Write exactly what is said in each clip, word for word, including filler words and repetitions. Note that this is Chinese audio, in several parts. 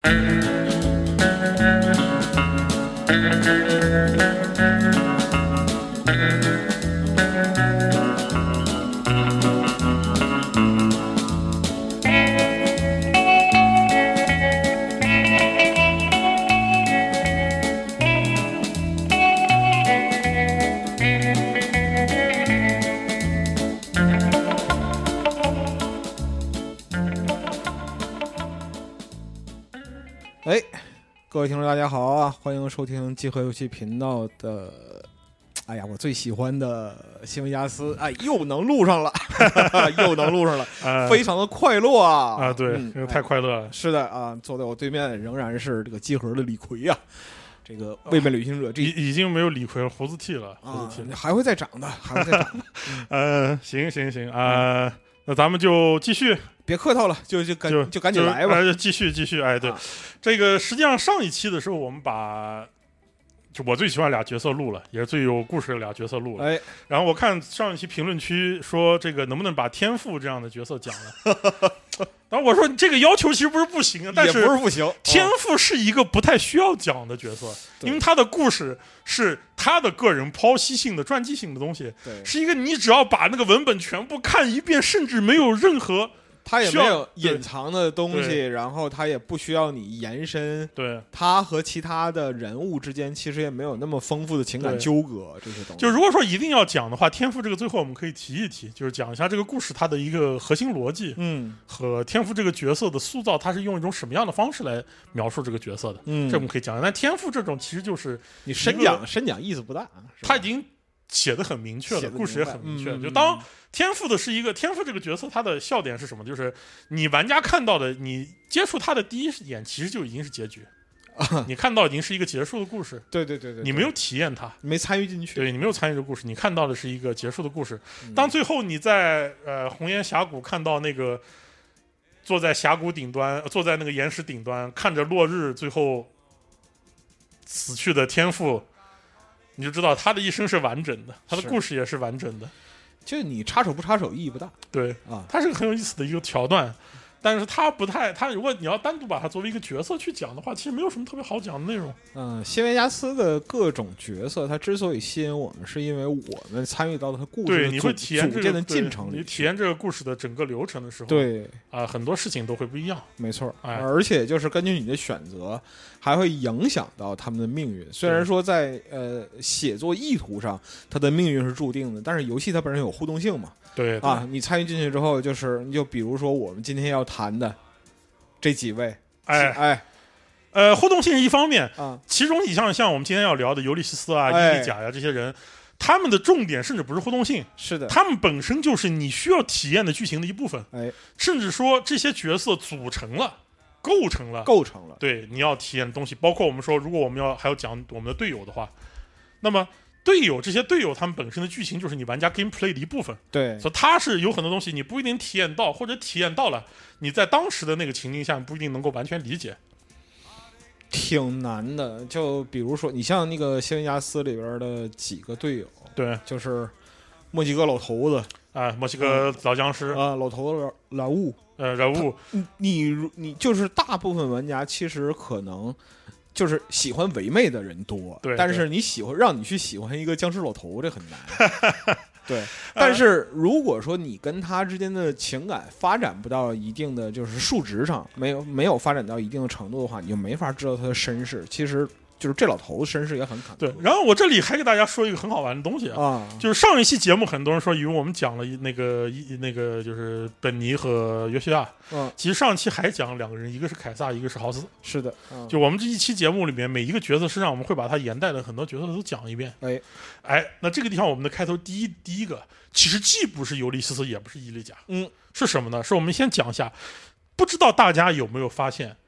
哎，各位听众大家好啊，欢迎收听集合游戏频道的，哎呀，我最喜欢的新维加斯，哎，又能录上了，又能录上了，呃、非常的快乐啊！ 啊，对，嗯、太快乐了、 哎。是的啊，坐在我对面仍然是这个集合的李逵啊，这个未被旅行者，这已已经没有李逵了，胡子剃了，胡子剃了、 啊，还会再长的，还会再长的。 嗯、呃，行行行啊、呃，那咱们就继续。 别客套了，就就赶就, 就赶紧来吧， 就继续继续。哎，对、啊，这个实际上上一期的时候，我们把就我最喜欢俩角色录了，也是最有故事的俩角色录了。 哎， 然后我看上一期评论区说，这个能不能把天赋这样的角色讲了？然后我说这个要求其实不是不行啊，但是也不是不行。 天赋是一个不太需要讲的角色，因为他的故事是他的个人剖析性的传记性的东西，是一个你只要把那个文本全部看一遍，甚至没有任何。 他也没有隐藏的东西，然后他也不需要你延伸。 对， 他和其他的人物之间其实也没有那么丰富的情感纠葛，这些东西。 就如果说一定要讲的话，天赋这个最后我们可以提一提，就是讲一下这个故事它的一个核心逻辑， 嗯， 和天赋这个角色的塑造，它是用一种什么样的方式来描述这个角色的， 嗯， 这我们可以讲。但天赋这种其实就是你深讲深讲意思不大， 他已经写的很明确了，故事也很明确。 嗯、 就当天赋的是一个天赋这个角色，他的笑点是什么？就是你玩家看到的，你接触他的第一眼，其实就已经是结局。啊、你看到已经是一个结束的故事。 对对对 对, 对， 你没有体验它， 没参与进去。 对，你没有参与这个故事，你看到的是一个结束的故事。嗯、当最后你在呃红岩峡谷看到那个坐在峡谷顶端，坐在那个岩石顶端，看着落日，最后死去的天赋。你就知道他的一生是完整的，他的故事也是完整的。 就你插手不插手意义不大。 对啊， 他是个很有意思的一个桥段，但是他不太，他如果你要单独把他作为一个角色去讲的话，其实没有什么特别好讲的内容。 嗯，新维加斯的各种角色，他之所以吸引我们，是因为我们参与到了他故事的对，你会体验组建的进程里， 你体验这个故事的整个流程的时候， 对啊、呃，很多事情都会不一样。 没错， 哎， 而且就是根据你的选择，还会影响到他们的命运。虽然说在呃写作意图上，他的命运是注定的，但是游戏它本身有互动性嘛。 对, 对啊，你参与进去之后，就是你就比如说我们今天要谈的这几位， 哎哎， 呃，互动性是一方面啊， 其中你像像我们今天要聊的尤利西斯啊、 哎、 伊利甲呀这些人，他们的重点甚至不是互动性， 是的， 他们本身就是你需要体验的剧情的一部分， 哎， 甚至说这些角色组成了、构成了、 构成了， 对，你要体验的东西，包括我们说，如果我们要还要讲我们的队友的话，那么。队友这些队友他们本身的剧情就是你玩家 gameplay 的一部分， 对， 所以它是有很多东西你不一定体验到，或者体验到了，你在当时的那个情境下不一定能够完全理解， 挺难的。就比如说你像那个新维加斯里边的几个队友， 对， 就是墨西哥老头子啊，墨西哥老僵尸啊，老头子老物， 呃，人物， 你你就是大部分玩家其实可能。就是喜欢唯美的人多， 对， 但是你喜欢让你去喜欢一个僵尸老头，这很难。对，但是如果说你跟他之间的情感发展不到一定的就是数值上，没有没有发展到一定的程度的话，你就没法知道他的身世。其实就是这老头子身世也很坎坷。 对，然后我这里还给大家说一个很好玩的东西啊， 啊就是上一期节目很多人说以为我们讲了那个那个就是本尼和约西亚， 嗯， 其实上一期还讲两个人，一个是凯撒，一个是豪斯。 是的，嗯、 就我们这一期节目里面每一个角色身上，我们会把他沿带的很多角色都讲一遍。 哎哎，那这个地方我们的开头第一第一个，其实既不是尤利西斯，也不是伊利甲， 嗯， 是什么呢？是我们先讲一下，不知道大家有没有发现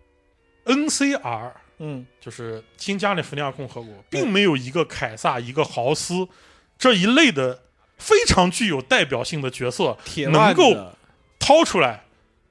，N C R。 嗯， 就是新加利福尼亚共和国并没有一个凯撒、一个豪斯这一类的非常具有代表性的角色能够掏出来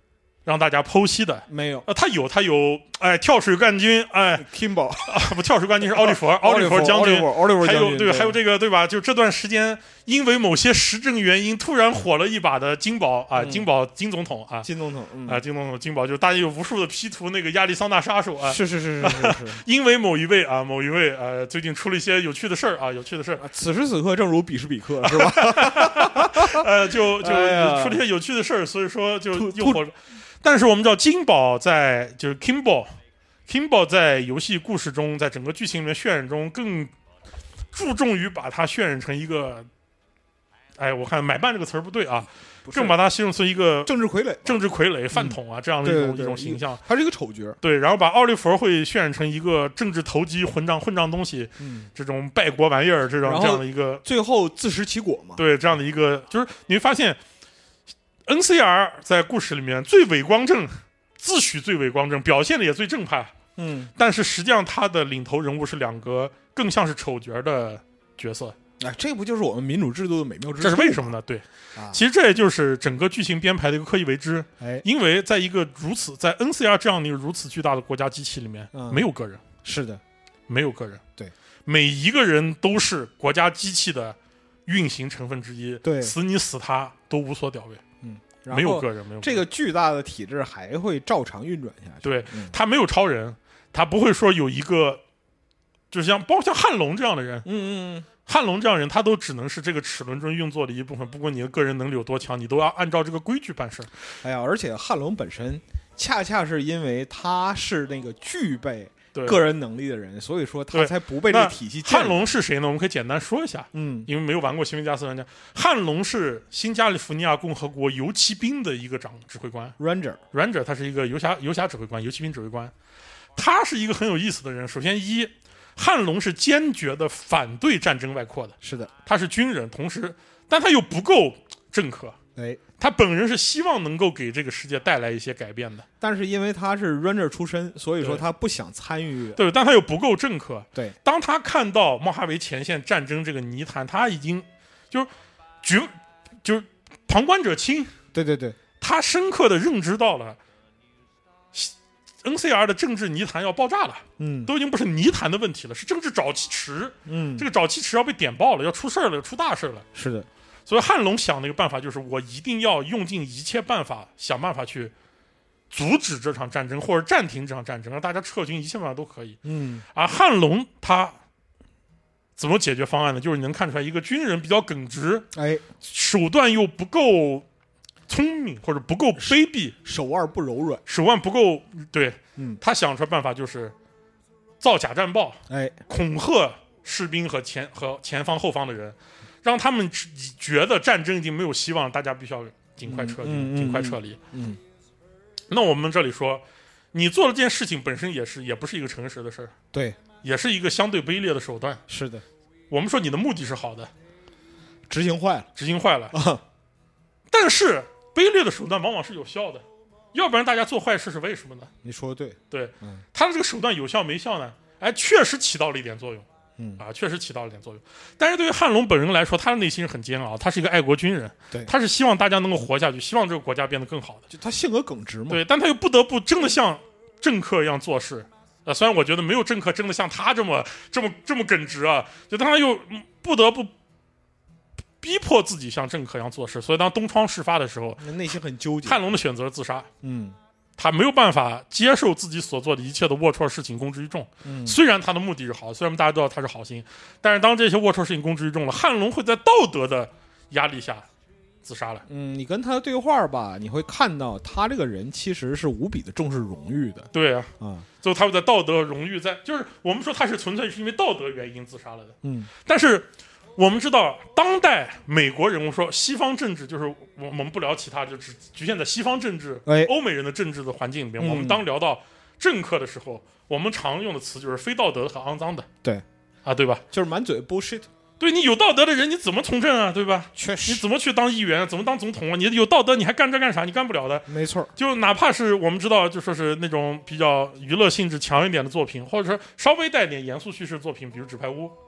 让大家剖析的？ 没有。 呃，他有，他有，哎，跳水冠军，哎 ，Kimbo 啊，不，跳水冠军是奥利弗，奥利弗将军，还有对，还有这个对吧？就这段时间，因为某些时政原因，突然火了一把的金宝啊，金宝金总统啊， 金总统啊，金总统金宝，就大家有无数的 P 图那个亚利桑那杀手啊， 是是是是是是， 因为某一位啊，某一位呃，最近出了一些有趣的事儿啊，有趣的事儿。 此时此刻，正如彼时彼刻，是吧？ 呃，就就出了一些有趣的事儿，所以说就又火了。但是我们知道金宝在就是 Kimbo，Kimbo 在游戏故事中，在整个剧情里面渲染中更注重于把它渲染成一个，哎，我看买办这个词儿不对啊，更把它形容成一个政治傀儡、 政治傀儡、饭桶啊、嗯、这样的一种对对对一种形象。 他是一个丑角， 对，然后把奥利弗会渲染成一个政治投机、混账、混账东西， 嗯，这种败国玩意儿，这种这样的一个， 最后自食其果嘛。 对，这样的一个，就是你会发现。N C R 在故事里面最伪光正，自诩最伪光正，表现的也最正派。 嗯， 但是实际上他的领头人物是两个更像是丑角的角色。 哎，这不就是我们民主制度的美妙之处？ 这是为什么呢？对，啊、其实这也就是整个剧情编排的一个刻意为之。 哎， 因为在一个如此在 N C R 这样的一个如此巨大的国家机器里面， 嗯、 没有个人。 是的， 没有个人。 对， 每一个人都是国家机器的运行成分之一。 对， 死你死他都无所屌位。 嗯。 没有个人，没有这个巨大的体制还会照常运转下去。 对， 嗯、 他没有超人，他不会说有一个，就是像包括像汉龙这样的人， 嗯嗯嗯， 汉龙这样的人，他都只能是这个齿轮中运作的一部分。不管你的个人能力有多强，你都要按照这个规矩办事。 哎呀，而且汉龙本身恰恰是因为他是那个具备个人能力的人，所以说他才不被这个体系。 汉龙是谁呢？我们可以简单说一下， 嗯， 因为没有玩过新维加斯玩家，汉龙是新加利福尼亚共和国游骑兵的一个长指挥官 ，Ranger Ranger， 他是一个游侠游侠指挥官，游骑兵指挥官。他是一个很有意思的人。首先一，汉龙是坚决的反对战争外扩的， 是的， 他是军人，同时，但他又不够政客， 哎。 他本人是希望能够给这个世界带来一些改变的， 但是因为他是 Ranger 出身，所以说他不想参与。 对，但他又不够政客。 对， 当他看到莫哈维前线战争这个泥潭，他已经就是绝，就是旁观者清。 对对对， 他深刻的认知到了 N C R 的政治泥潭要爆炸了。 嗯， 都已经不是泥潭的问题了，是政治沼气池。 嗯， 这个沼气池要被点爆了，要出事了，要出大事了。 是的。 所以汉龙想的一个办法就是，我一定要用尽一切办法，想办法去阻止这场战争，或者暂停这场战争，让大家撤军，一切办法都可以。 嗯， 而汉龙他怎么解决方案呢？就是你能看出来，一个军人比较耿直， 哎， 手段又不够聪明，或者不够卑鄙， 手腕不柔软， 手腕不够对， 嗯， 他想出来办法就是造假战报， 哎， 恐吓士兵和前和前方后方的人。让他们觉得战争已经没有希望，大家必须要尽快撤军， 嗯嗯、 尽快撤离。 嗯， 那我们这里说，你做了这件事情本身也是也不是一个诚实的事儿， 对， 也是一个相对卑劣的手段。 是的， 我们说你的目的是好的， 执行坏了， 执行坏了。 啊、 但是卑劣的手段往往是有效的，要不然大家做坏事是为什么呢？ 你说的对， 对， 嗯， 他的这个手段有效没效呢？哎，确实起到了一点作用。 嗯啊，确实起到了点作用，但是对于汉龙本人来说，他的内心是很煎熬，他是一个爱国军人， 对， 他是希望大家能够活下去，希望这个国家变得更好的， 就他性格耿直嘛， 对，但他又不得不真的像政客一样做事，啊，虽然我觉得没有政客真的像他这么这么这么耿直啊，就但他又不得不逼迫自己像政客一样做事，所以当东窗事发的时候， 内心很纠结， 汉龙的选择是自杀， 嗯。 他没有办法接受自己所做的一切的龌龊事情公之于众。 嗯， 虽然他的目的是好，虽然大家都知道他是好心，但是当这些龌龊事情公之于众了，汉龙会在道德的压力下自杀了。 嗯，你跟他对话吧，你会看到他这个人其实是无比的重视荣誉的。 对啊， 啊， 最后他会在道德荣誉在，就是我们说他是纯粹是因为道德原因自杀了的。 嗯， 但是我们知道，当代美国人，我说西方政治，就是我们不聊其他，就只局限在西方政治、 哎、 欧美人的政治的环境里面。 嗯、 我们当聊到政客的时候，我们常用的词就是非道德和肮脏的。 对， 啊，对吧？ 就是满嘴 bullshit。 对，你有道德的人，你怎么从政啊？对吧？ 确实， 你怎么去当议员？怎么当总统啊？你有道德，你还干这干啥？你干不了的。 没错， 就哪怕是我们知道，就说是那种比较娱乐性质强一点的作品，或者说稍微带点严肃叙事作品，比如《纸牌屋》。 哎，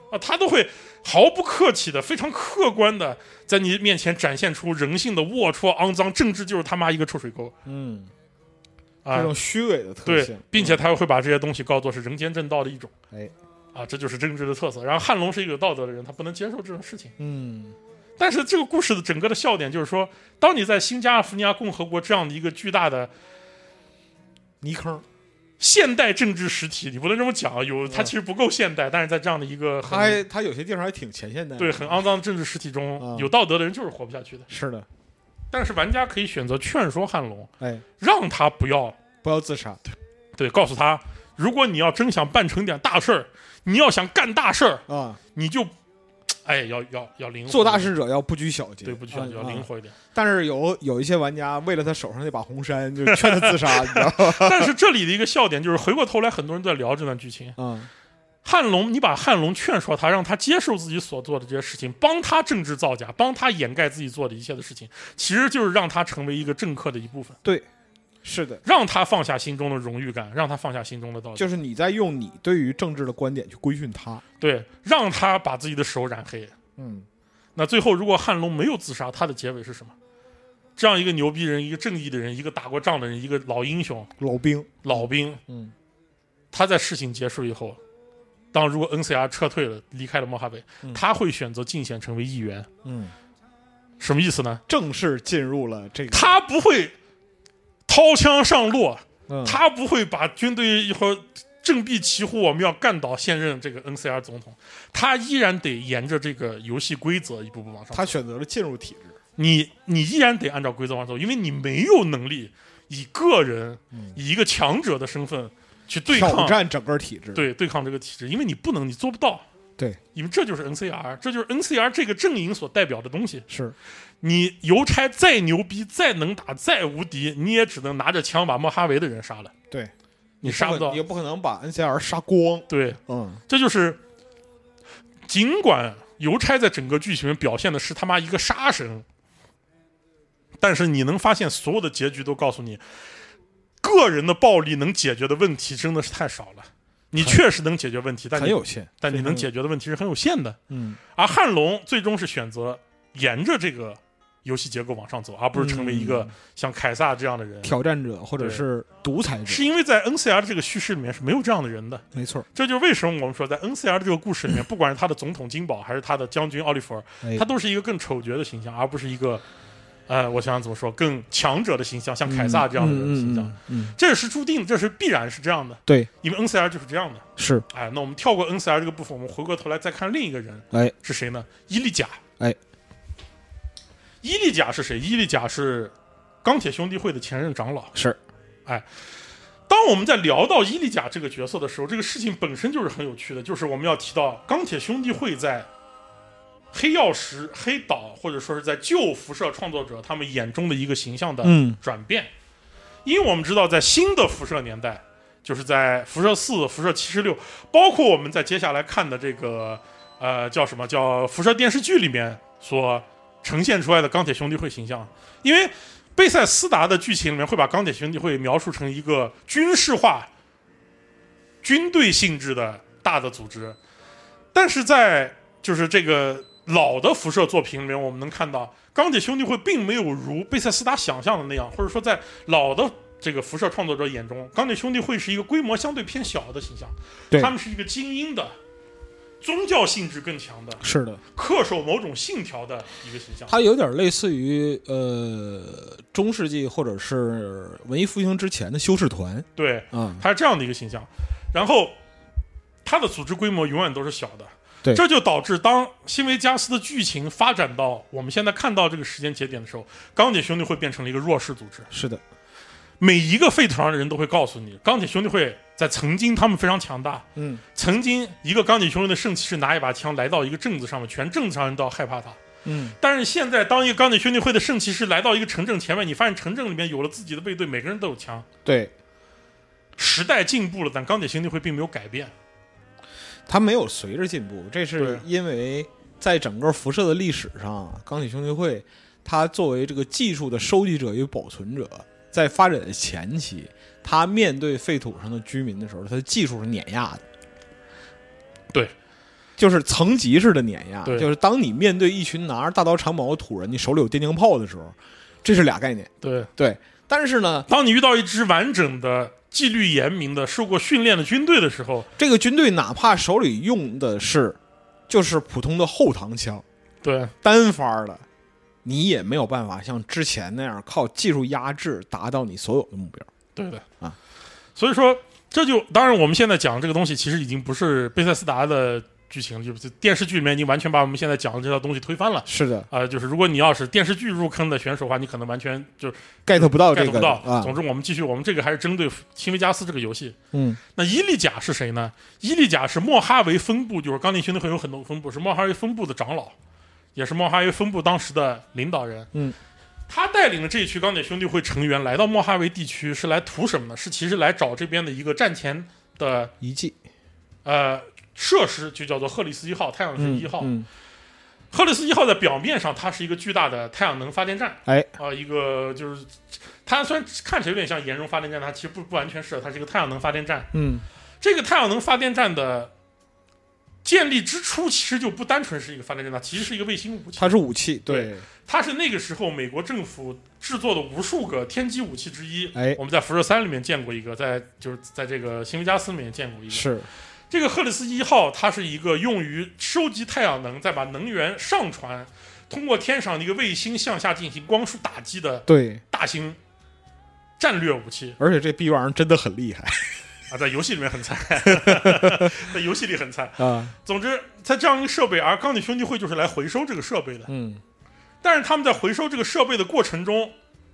啊，他都会毫不客气的、非常客观的在你面前展现出人性的龌龊、肮脏，政治就是他妈一个臭水沟。 嗯， 啊， 这种虚伪的特性， 对，并且他会把这些东西告作是人间正道的一种。 哎， 啊，这就是政治的特色。然后汉龙是一个有道德的人，他不能接受这种事情。 嗯， 但是这个故事的整个的笑点就是说，当你在新加利福尼亚共和国这样的一个巨大的泥坑， 现代政治实体，你不能这么讲，有它其实不够现代，但是在这样的一个他还他有些地方还挺前现代的， 对很肮脏的政治实体中， 嗯有道德的人就是活不下去的。 是的， 但是玩家可以选择劝说汉龙， 哎， 让他不要不要自杀， 对，告诉他，如果你要真想办成点大事儿，你要想干大事儿啊， 你就，哎，要要要灵活， 做大事者要不拘小节， 对，不拘小节，要灵活一点。 但是有有一些玩家为了他手上那把红杉，就劝他自杀，你知道吗？ 但是这里的一个笑点就是，回过头来，很多人都在聊这段剧情。 嗯， 汉龙，你把汉龙劝说他，让他接受自己所做的这些事情，帮他政治造假，帮他掩盖自己做的一切的事情，其实就是让他成为一个政客的一部分。 对，是的， 让他放下心中的荣誉感，让他放下心中的道德， 就是你在用你对于政治的观点去规训他， 对，让他把自己的手染黑。 嗯， 那最后，如果汉龙没有自杀，他的结尾是什么？这样一个牛逼人，一个正义的人，一个打过仗的人，一个老英雄、 老兵， 老兵， 嗯， 他在事情结束以后，当如果 N C R 撤退了，离开了莫哈贝， 嗯他会选择进选成为议员。 嗯， 什么意思呢？ 正式进入了这个， 他不会掏枪上路， 嗯、 他不会把军队以后振臂齐呼，我们要干倒现任这个 N C R 总统，他依然得沿着这个游戏规则一步步往上走。 他选择了进入体制， 你你依然得按照规则往走，因为你没有能力以个人、 嗯、 以一个强者的身份去对抗挑战整个体制， 对对抗这个体制，因为你不能，你做不到。 对， 因为这就是 N C R， 这就是 N C R 这个阵营所代表的东西。 是你邮差再牛逼、再能打、再无敌，你也只能拿着枪把莫哈维的人杀了。 对， 你杀不到， 也不可能把 N C R 杀光。 对， 嗯， 这就是尽管邮差在整个剧情里面表现的是他妈一个杀神，但是你能发现所有的结局都告诉你，个人的暴力能解决的问题真的是太少了。你确实能解决问题，但很有限， 但你能解决的问题是很有限的。 嗯， 而汉龙最终是选择沿着这个游戏结构往上走，而不是成为一个像凯撒这样的人、 嗯、挑战者或者是独裁者。 是因为在 N C R 的这个叙事里面是没有这样的人的。 没错， 这就是为什么我们说在 N C R 的这个故事里面，不管是他的总统金宝还是他的将军奥利弗尔， 哎、 他都是一个更丑角的形象，而不是一个。呃，我想想怎么说，更强者的形象，像凯撒这样的人的形象， 嗯嗯嗯嗯、 这是注定，这是必然是这样的。 对， 因为 N C R 就是这样的。 是， 哎，那我们跳过 N C R 这个部分，我们回过头来再看另一个人， 哎， 是谁呢？伊利贾。 哎， 伊利贾是谁？伊利贾是钢铁兄弟会的前任长老。 是， 哎，当我们在聊到伊利贾这个角色的时候，这个事情本身就是很有趣的，就是我们要提到钢铁兄弟会在黑曜石、黑岛，或者说是在旧辐射创作者他们眼中的一个形象的转变、嗯、因为我们知道在新的辐射年代，就是在辐射四、辐射七十六，包括我们在接下来看的这个呃叫什么叫辐射电视剧里面所呈现出来的钢铁兄弟会形象，因为贝塞斯达的剧情里面会把钢铁兄弟会描述成一个军事化、军队性质的大的组织，但是在就是这个老的辐射作品里面，我们能看到钢铁兄弟会并没有如贝塞斯达想象的那样，或者说在老的这个辐射创作者眼中，钢铁兄弟会是一个规模相对偏小的形象， 对， 他们是一个精英的、宗教性质更强的， 是的， 恪守某种信条的一个形象。 它有点类似于呃中世纪或者是文艺复兴之前的修士团， 对， 嗯， 它是这样的一个形象。然后它的组织规模永远都是小的。 对， 这就导致当新维加斯的剧情发展到我们现在看到这个时间节点的时候，钢铁兄弟会变成了一个弱势组织。 是的， 每一个废土上的人都会告诉你，钢铁兄弟会在曾经他们非常强大， 嗯， 曾经一个钢铁兄弟的圣骑士拿一把枪来到一个镇子上面，全镇子上人都要害怕他。 嗯， 但是现在当一个钢铁兄弟会的圣骑士来到一个城镇前面，你发现城镇里面有了自己的卫队，每个人都有枪。 对， 时代进步了，但钢铁兄弟会并没有改变。 它没有随着进步，这是因为在整个辐射的历史上，钢铁兄弟会它作为这个技术的收集者与保存者，在发展的前期，它面对废土上的居民的时候，它的技术是碾压的。 对， 就是层级式的碾压， 对就是当你面对一群拿着大刀长矛的土人，你手里有电枪炮的时候，这是俩概念。 对对，但是呢， 当你遇到一支完整的、纪律严明的、受过训练的军队的时候， 这个军队哪怕手里用的是就是普通的后膛枪， 对单发的，你也没有办法像之前那样靠技术压制达到你所有的目标。 对的啊， 所以说这就当然我们现在讲这个东西，其实已经不是贝塞斯达的剧情，就是电视剧里面已经完全把我们现在讲的这套东西推翻了。 是的， 啊、呃，就是如果你要是电视剧入坑的选手的话，你可能完全就 get 不到这个 get 不到。 啊、 总之，我们继续，我们这个还是针对新维加斯这个游戏。 嗯， 那伊利贾是谁呢？伊利贾是莫哈维分部，就是钢铁兄弟会有很多分部，是莫哈维分部的长老，也是莫哈维分部当时的领导人。 嗯。 他带领的这一区钢铁兄弟会成员来到莫哈维地区，是来图什么呢？是其实来找这边的一个战前的遗迹， 呃，设施，就叫做赫里斯一号太阳神一号。 嗯嗯、 赫里斯一号在表面上它是一个巨大的太阳能发电站， 哎， 啊、呃，一个就是它虽然看起来有点像盐溶发电站，它其实不不完全是，它是一个太阳能发电站。 嗯， 这个太阳能发电站的建立之初，其实就不单纯是一个发电站，它其实是一个卫星武器。 它是武器，对。 对，它是那个时候美国政府制作的无数个天基武器之一。 哎， 我们在辐射三里面见过一个，在就是在这个新维加斯里面见过一个。 是这个赫里斯一号，它是一个用于收集太阳能，再把能源上传，通过天上的一个卫星向下进行光束打击的对大型战略武器。 而且这逼玩意儿真的很厉害啊，在游戏里面很菜，在游戏里很菜啊。 总之，在这样一个设备，而钢铁兄弟会就是来回收这个设备的。 嗯。 但是他们在回收这个设备的过程中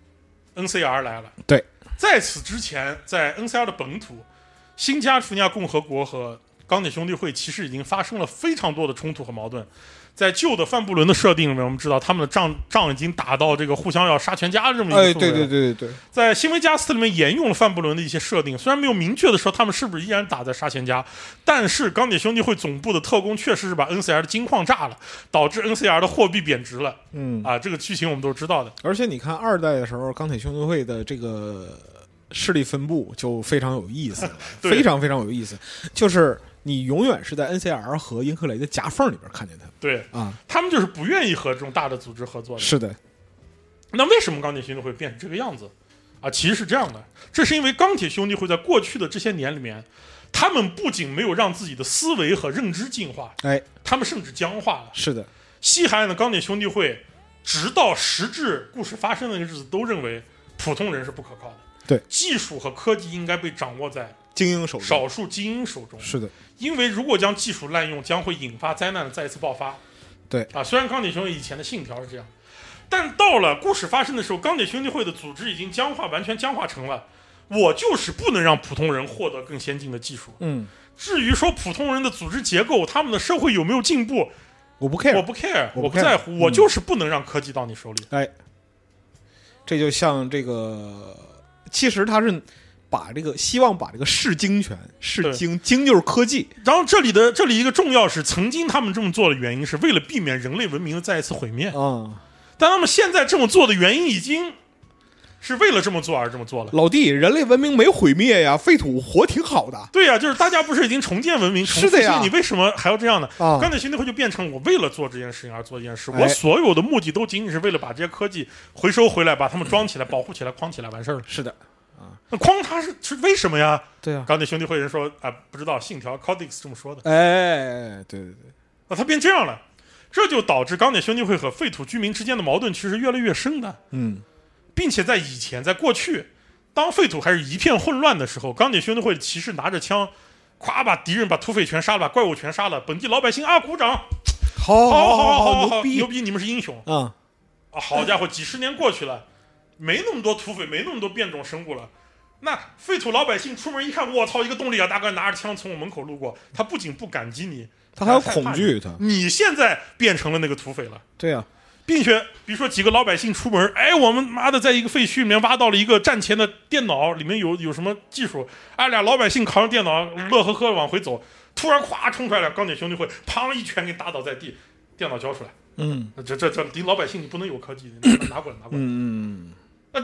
，N C R 来了。 对， 在此之前，在 N C R 的本土，新加利福尼亚共和国和钢铁兄弟会其实已经发生了非常多的冲突和矛盾。在旧的范布伦的设定里面，我们知道他们的仗仗已经打到这个互相要杀全家这么一个哎，对对对对对。 在新维加斯里面沿用了范布伦的一些设定，虽然没有明确的说他们是不是依然打在杀全家，但是钢铁兄弟会总部的特工确实是把 N C R 的金矿炸了，导致 N C R 的货币贬值了。 嗯啊，这个剧情我们都是知道的。 而且你看二代的时候，钢铁兄弟会的这个势力分布就非常有意思了，非常非常有意思，就是你永远是在 N C R 和英克雷的夹缝里边看见他们。 对啊， 他们就是不愿意和这种大的组织合作的。 是的。 那为什么钢铁兄弟会变成这个样子啊？其实是这样的，这是因为钢铁兄弟会在过去的这些年里面，他们不仅没有让自己的思维和认知进化， 哎， 他们甚至僵化了。 是的， 西海岸的钢铁兄弟会，直到实质故事发生的那个日子，都认为普通人是不可靠的。 对， 技术和科技应该被掌握在精英手中， 少数精英手中。 是的， 因为如果将技术滥用，将会引发灾难的再一次爆发。 对啊，虽然钢铁兄弟以前的信条是这样，但到了故事发生的时候，钢铁兄弟会的组织已经僵化，完全僵化成了我就是不能让普通人获得更先进的技术。 嗯， 至于说普通人的组织结构，他们的社会有没有进步， 我不 care， 我不 care， 我不 care， 我不在乎， 嗯， 我就是不能让科技到你手里。 哎，这就像这个，其实他是把这个希望把这个视精权，视精精就是科技。 然后这里的这里一个重要是，曾经他们这么做的原因是为了避免人类文明的再一次毁灭啊，嗯， 但他们现在这么做的原因已经是为了这么做而这么做了。 老弟，人类文明没毁灭呀，废土活挺好的。 对呀，就是大家不是已经重建文明， 是的呀， 你为什么还要这样呢？ 啊， 钢铁兄弟会就变成我为了做这件事情而做这件事， 哎， 我所有的目的都仅仅是为了把这些科技回收回来，把它们装起来、保护起来、框起来，完事儿了。 是的。 那框它是是为什么呀？ 对啊， 钢铁兄弟会人说啊，不知道信条 Codex 这么说的。 哎，对对对， 那它变这样了，这就导致钢铁兄弟会和废土居民之间的矛盾其实越来越深的。 嗯， 并且在以前，在过去，当废土还是一片混乱的时候，钢铁兄弟会的骑士拿着枪，咵把敌人、把土匪全杀了，把怪物全杀了，本地老百姓啊鼓掌， 好， 好，好，好，好， 牛逼， 牛逼，你们是英雄啊！ 啊，好家伙，几十年过去了，没那么多土匪，没那么多变种生物了。那废土老百姓出门一看，我操，一个洞里啊，大哥拿着枪从我门口路过，他不仅不感激你， 他还有恐惧他。 你现在变成了那个土匪了， 对啊， 并且比如说几个老百姓出门，哎，我们妈的在一个废墟里面挖到了一个战前的电脑，里面有有什么技术？哎，俩老百姓扛着电脑乐呵呵的往回走，突然咵冲出来了钢铁兄弟会，砰一拳给打倒在地，电脑交出来。 嗯， 这这这，你老百姓你不能有科技，你拿过来拿过来。 嗯嗯。 那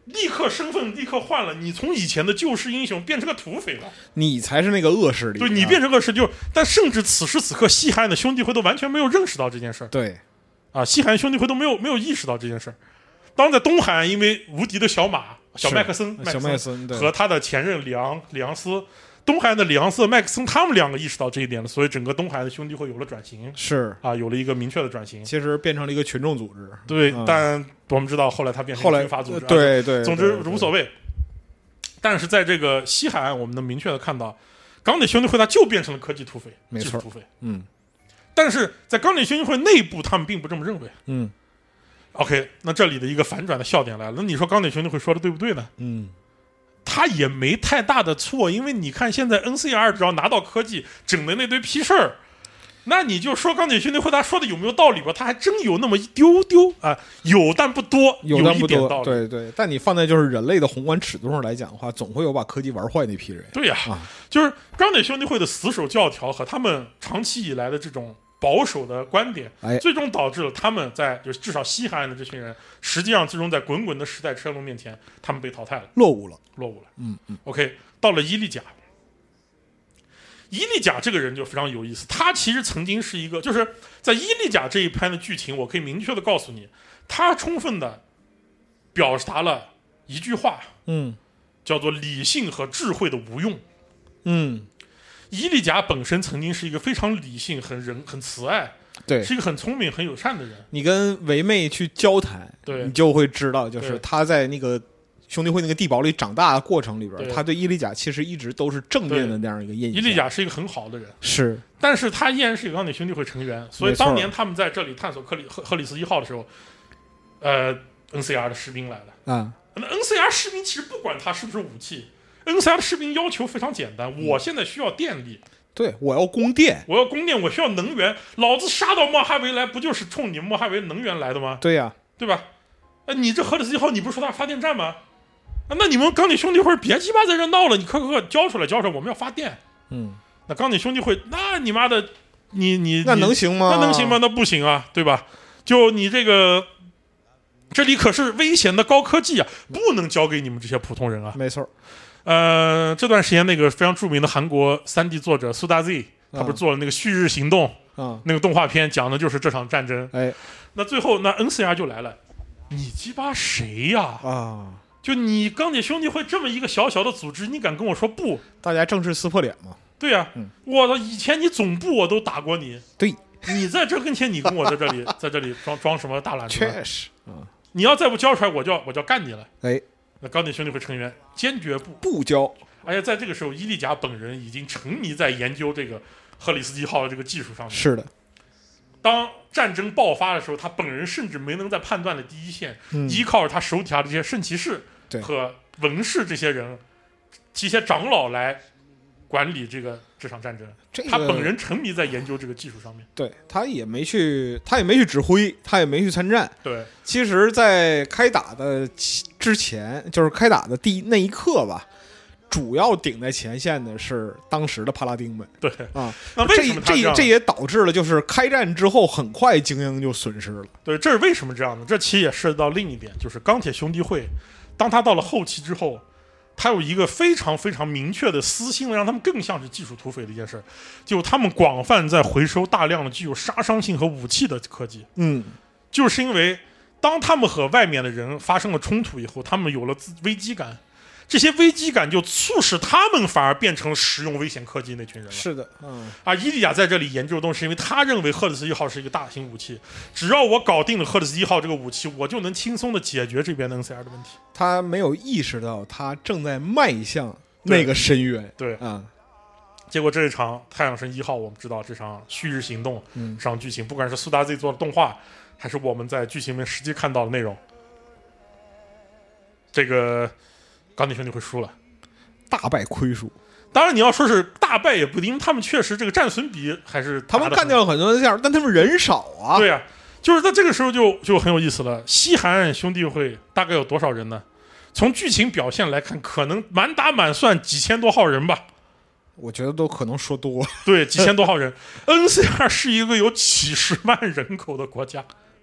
立刻身份立刻换了，你从以前的救世英雄变成个土匪了， 你才是那个恶势力。 对，你变成恶势力，就但甚至此时此刻，西海岸的兄弟会都完全没有认识到这件事儿。 对， 啊，西海岸兄弟会都没有没有意识到这件事儿。当然，在东海岸，因为无敌的小马小麦克森， 小麦克森和他的前任里昂里昂斯。东海岸的里昂斯、麦克森，他们两个意识到这一点了，所以整个东海岸的兄弟会有了转型， 是啊，有了一个明确的转型。 其实变成了一个群众组织， 对， 嗯、 但我们知道后来它变成后来军阀组织， 对对， 总之无所谓。但是在这个西海岸，我们能明确的看到，钢铁兄弟会它就变成了科技土匪， 没错， 土匪。 嗯， 但是在钢铁兄弟会内部，他们并不这么认为。 嗯 ，OK， 那这里的一个反转的笑点来了，那你说钢铁兄弟会说的对不对呢？ 嗯。 他也没太大的错，因为你看现在 N C R 只要拿到科技整的那堆屁事儿，那你就说钢铁兄弟会他说的有没有道理吧？他还真有那么一丢丢啊，有但不多， 有但不多， 一点道理。 对对，但你放在就是人类的宏观尺度上来讲的话，总会有把科技玩坏那批人。 对呀、啊啊，就是钢铁兄弟会的死守教条和他们长期以来的这种保守的观点， 哎， 最终导致了他们在就是至少西海岸的这群人，实际上最终在滚滚的时代车轮面前，他们被淘汰了， 落伍了， 落伍了。 嗯嗯。 OK， 到了伊利甲，伊利甲这个人就非常有意思，他其实曾经是一个，就是在伊利甲这一篇的剧情，我可以明确的告诉你，他充分的表达了一句话， 嗯， 叫做理性和智慧的无用。 嗯。 伊利甲本身曾经是一个非常理性、很人、很慈爱， 对， 是一个很聪明、很友善的人。 你跟唯妹去交谈， 对， 你就会知道，就是他在那个兄弟会那个地堡里长大的过程里边，他对伊利甲其实一直都是正面的那样一个印象。 伊利甲是一个很好的人， 是， 但是他依然是一个钢铁兄弟会成员，所以当年他们在这里探索克里赫赫里斯一号的时候，呃 ，N C R 的士兵来了啊。 那 N C R 士兵其实不管他是不是武器。N C R 的士兵要求非常简单，我现在需要电力， 对，我要供电， 我要供电，我需要能源。老子杀到莫哈维来，不就是冲你们莫哈维能源来的吗？ 对呀、啊， 对吧？呃，你这赫里斯一号，你不是说他发电站吗？啊，那你们钢铁兄弟会别鸡巴在这闹了，你快快快交出来，交出来，我们要发电。 嗯， 那钢铁兄弟会，那你妈的，你你那能行吗？ 那能行吗？那不行啊，对吧？就你这个。这里可是危险的高科技啊，不能交给你们这些普通人啊。 没错。 呃，这段时间那个非常著名的韩国三 D 作者苏大 Z， 他不是做了那个《旭日行动》 啊， 那个动画片，讲的就是这场战争。 哎， 那最后那 N C R 就来了，你鸡巴谁呀？ 啊， 就你钢铁兄弟会这么一个小小的组织，你敢跟我说不？ 大家正式撕破脸嘛。 对呀、啊嗯， 我的以前你总部我都打过你， 对， 你在这跟前，你跟我在这里在这里装装什么大懒子？ 确实啊。 你要再不交出来，我就要我就要干你了。 哎， 那钢铁兄弟会成员坚决不不交。 而且在这个时候，伊利甲本人已经沉迷在研究这个赫里斯基号的这个技术上面。 是的， 当战争爆发的时候，他本人甚至没能在判断的第一线， 嗯、 依靠着他手底下的这些圣骑士和文士这些人、这些长老来管理这个这场战争。 这个、 他本人沉迷在研究这个技术上面。 对，他也没去，他也没去指挥，他也没去参战。 对， 其实，在开打的之前，就是开打的第那一刻吧，主要顶在前线的是当时的帕拉丁们。 对啊， 那为什么这这这也导致了，就是开战之后很快精英就损失了。 对，这是为什么这样呢？这其实也涉及到另一点，就是钢铁兄弟会，当他到了后期之后。他有一个非常非常明确的私心，让他们更像是技术土匪的一件事，就他们广泛在回收大量的具有杀伤性和武器的科技。 嗯， 就是因为当他们和外面的人发生了冲突以后，他们有了危机感，这些危机感就促使他们反而变成了使用危险科技那群人了。 是的，嗯， 啊，伊利亚在这里研究的东西，是因为他认为赫里斯一号是一个大型武器，只要我搞定了赫里斯一号这个武器，我就能轻松的解决这边的 N C R 的问题。 他没有意识到他正在迈向那个深渊。 对， 啊、嗯， 结果这一场太阳神一号，我们知道这场旭日行动， 嗯， 这场剧情，不管是苏达 Z 做的动画，还是我们在剧情里面实际看到的内容，这个钢铁兄弟会输了， 大败亏输。 当然你要说是大败也不一定，他们确实这个战损比还是他们干掉了很多人，但他们人少啊。 对啊，就是在这个时候就就很有意思了。西海岸兄弟会大概有多少人呢？从剧情表现来看，可能满打满算几千多号人吧。 我觉得都可能说多。 对，几千多号人。N C R 是一个有几十万人口的国家。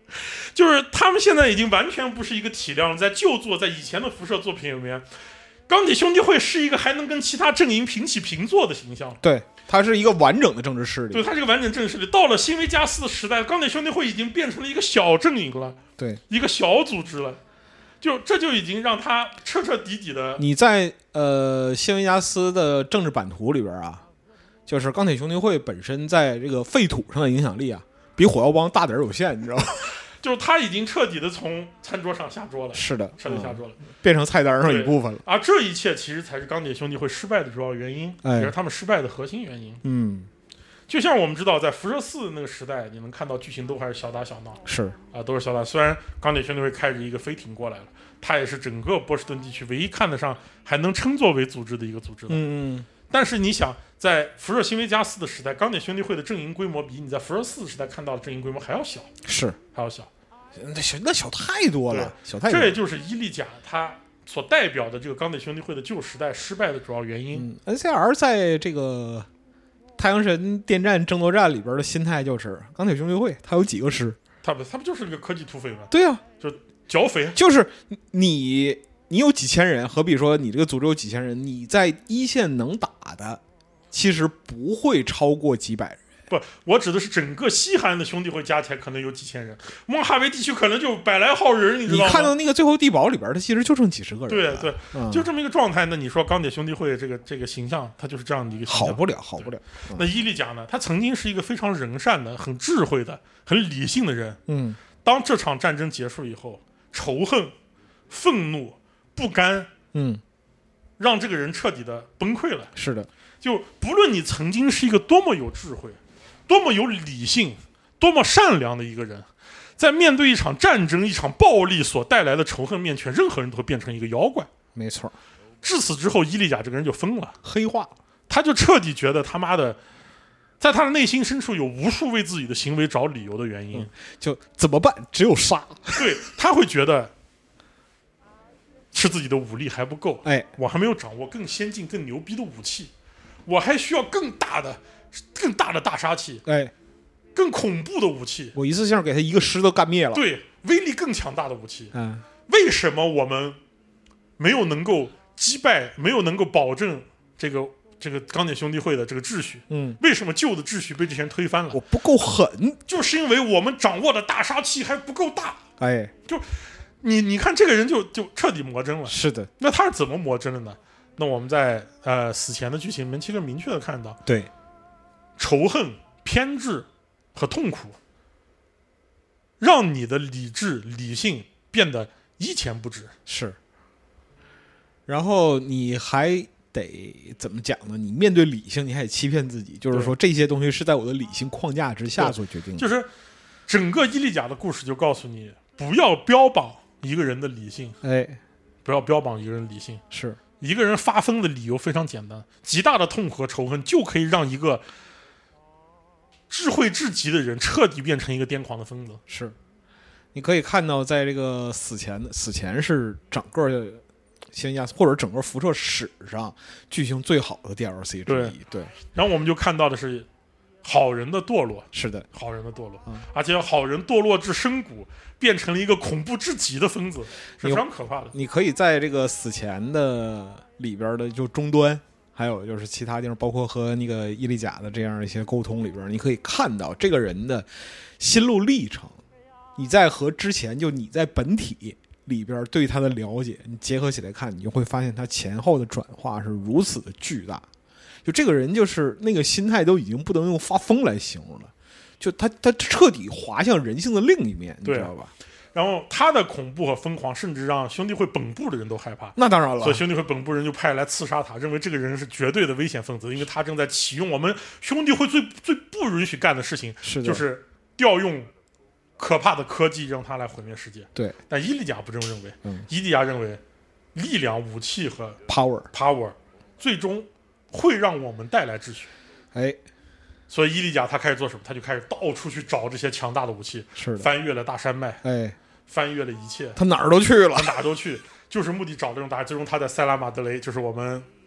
就是他们现在已经完全不是一个体量，在旧作在以前的辐射作品里面，钢铁兄弟会是一个还能跟其他阵营平起平坐的形象。 对，它是一个完整的政治势力。 对，它是一个完整政治势力。到了新维加斯的时代，钢铁兄弟会已经变成了一个小阵营了， 对， 一个小组织了。就这就已经让他彻彻底底的。 你在呃新维加斯的政治版图里边啊，就是钢铁兄弟会本身在这个废土上的影响力啊，比火药帮大点有限，你知道吗？ 就是他已经彻底的从餐桌上下桌了。 是的， 彻底下桌了， 嗯，变成菜单上一部分了。 而这一切其实才是钢铁兄弟会失败的主要原因， 哎， 也是他们失败的核心原因。 嗯。 就像我们知道，在辐射四那个时代，你能看到剧情都还是小打小闹， 是啊，都是小打。虽然钢铁兄弟会开着一个飞艇过来了，它也是整个波士顿地区唯一看得上还能称作为组织的一个组织的。 嗯嗯。 但是你想，在辐射新维加斯的时代，钢铁兄弟会的阵营规模比你在辐射四时代看到的阵营规模还要小， 是还要小， 那小那小太多了，小太多了。 这也就是伊利甲它所代表的这个钢铁兄弟会的旧时代失败的主要原因。 嗯、N C R 在这个太阳神电站争夺战里边的心态就是钢铁兄弟会，他有几个师？ 他不，他不就是个科技土匪吗？ 对啊， 就剿匪， 就是你，你有几千人，好比说你这个组织有几千人，你在一线能打的，其实不会超过几百人。 不，我指的是整个西海岸的兄弟会加起来可能有几千人，蒙哈维地区可能就百来号人，你知道吗？ 你看到那个最后地堡里边，它其实就剩几十个人。 对对、 嗯， 就这么一个状态。那你说钢铁兄弟会这个这个形象，它就是这样的一个形象， 好不了，好不了。 嗯、那伊利甲呢？他曾经是一个非常仁善的、很智慧的、很理性的人。 嗯， 当这场战争结束以后，仇恨、愤怒、不甘， 嗯， 让这个人彻底的崩溃了。 是的， 就不论你曾经是一个多么有智慧、多么有理性、多么善良的一个人，在面对一场战争、一场暴力所带来的仇恨面前，任何人都会变成一个妖怪。 没错。 至此之后，伊利甲这个人就疯了， 黑化， 他就彻底觉得他妈的，在他的内心深处有无数为自己的行为找理由的原因。嗯、 就怎么办？只有杀。 对，他会觉得是自己的武力还不够， 哎， 我还没有掌握更先进、更牛逼的武器，我还需要更大的、更大的大杀器， 哎， 更恐怖的武器。 我一次性给他一个师都干灭了。 对，威力更强大的武器。 嗯， 为什么我们没有能够击败，没有能够保证这个这个钢铁兄弟会的这个秩序？ 嗯， 为什么旧的秩序被这些人推翻了？ 我不够狠， 就是因为我们掌握的大杀器还不够大。 哎， 就你你看这个人就就彻底魔怔了。 是的， 那他是怎么魔怔的呢？那我们在呃死前的剧情里面其实明确的看到， 对， 仇恨、偏执和痛苦，让你的理智、理性变得一钱不值。 是。然后你还得怎么讲呢？你面对理性，你还得欺骗自己，就是说这些东西是在我的理性框架之下所决定的。 就是整个伊利甲的故事就告诉你，不要标榜一个人的理性， 哎， 不要标榜一个人理性。 是一个人发疯的理由非常简单，极大的痛苦和仇恨就可以让一个智慧至极的人彻底变成一个癫狂的疯子。 是，你可以看到，在这个死前的死前是整个新加或者整个辐射史上剧情最好的 D L C 之一。对， 对，然后我们就看到的是好人的堕落。 是的， 好人的堕落， 嗯、 而且好人堕落至深谷，变成了一个恐怖至极的疯子，是非常可怕的。 你可以在这个死前的里边的就终端，还有就是其他地方，包括和那个伊利甲的这样一些沟通里边，你可以看到这个人的心路历程。你在和之前就你在本体里边对他的了解，你结合起来看，你就会发现他前后的转化是如此的巨大。就这个人就是那个心态都已经不能用发疯来形容了，就他他彻底滑向人性的另一面，你知道吧？ 然后他的恐怖和疯狂，甚至让兄弟会本部的人都害怕。 那当然了， 所以兄弟会本部人就派来刺杀他，认为这个人是绝对的危险分子，因为他正在启用我们兄弟会最最不允许干的事情， 是就是调用可怕的科技让他来毁灭世界。 对， 但伊利甲不这么认为， 嗯， 伊利甲认为力量、武器和 power power 最终会让我们带来秩序。 哎， 所以伊利甲他开始做什么？他就开始到处去找这些强大的武器， 是的， 翻越了大山脉， 哎， 翻越了一切， 他哪儿都去了， 他哪儿都去，就是目的找这种大。最终他在塞拉马德雷，就是我们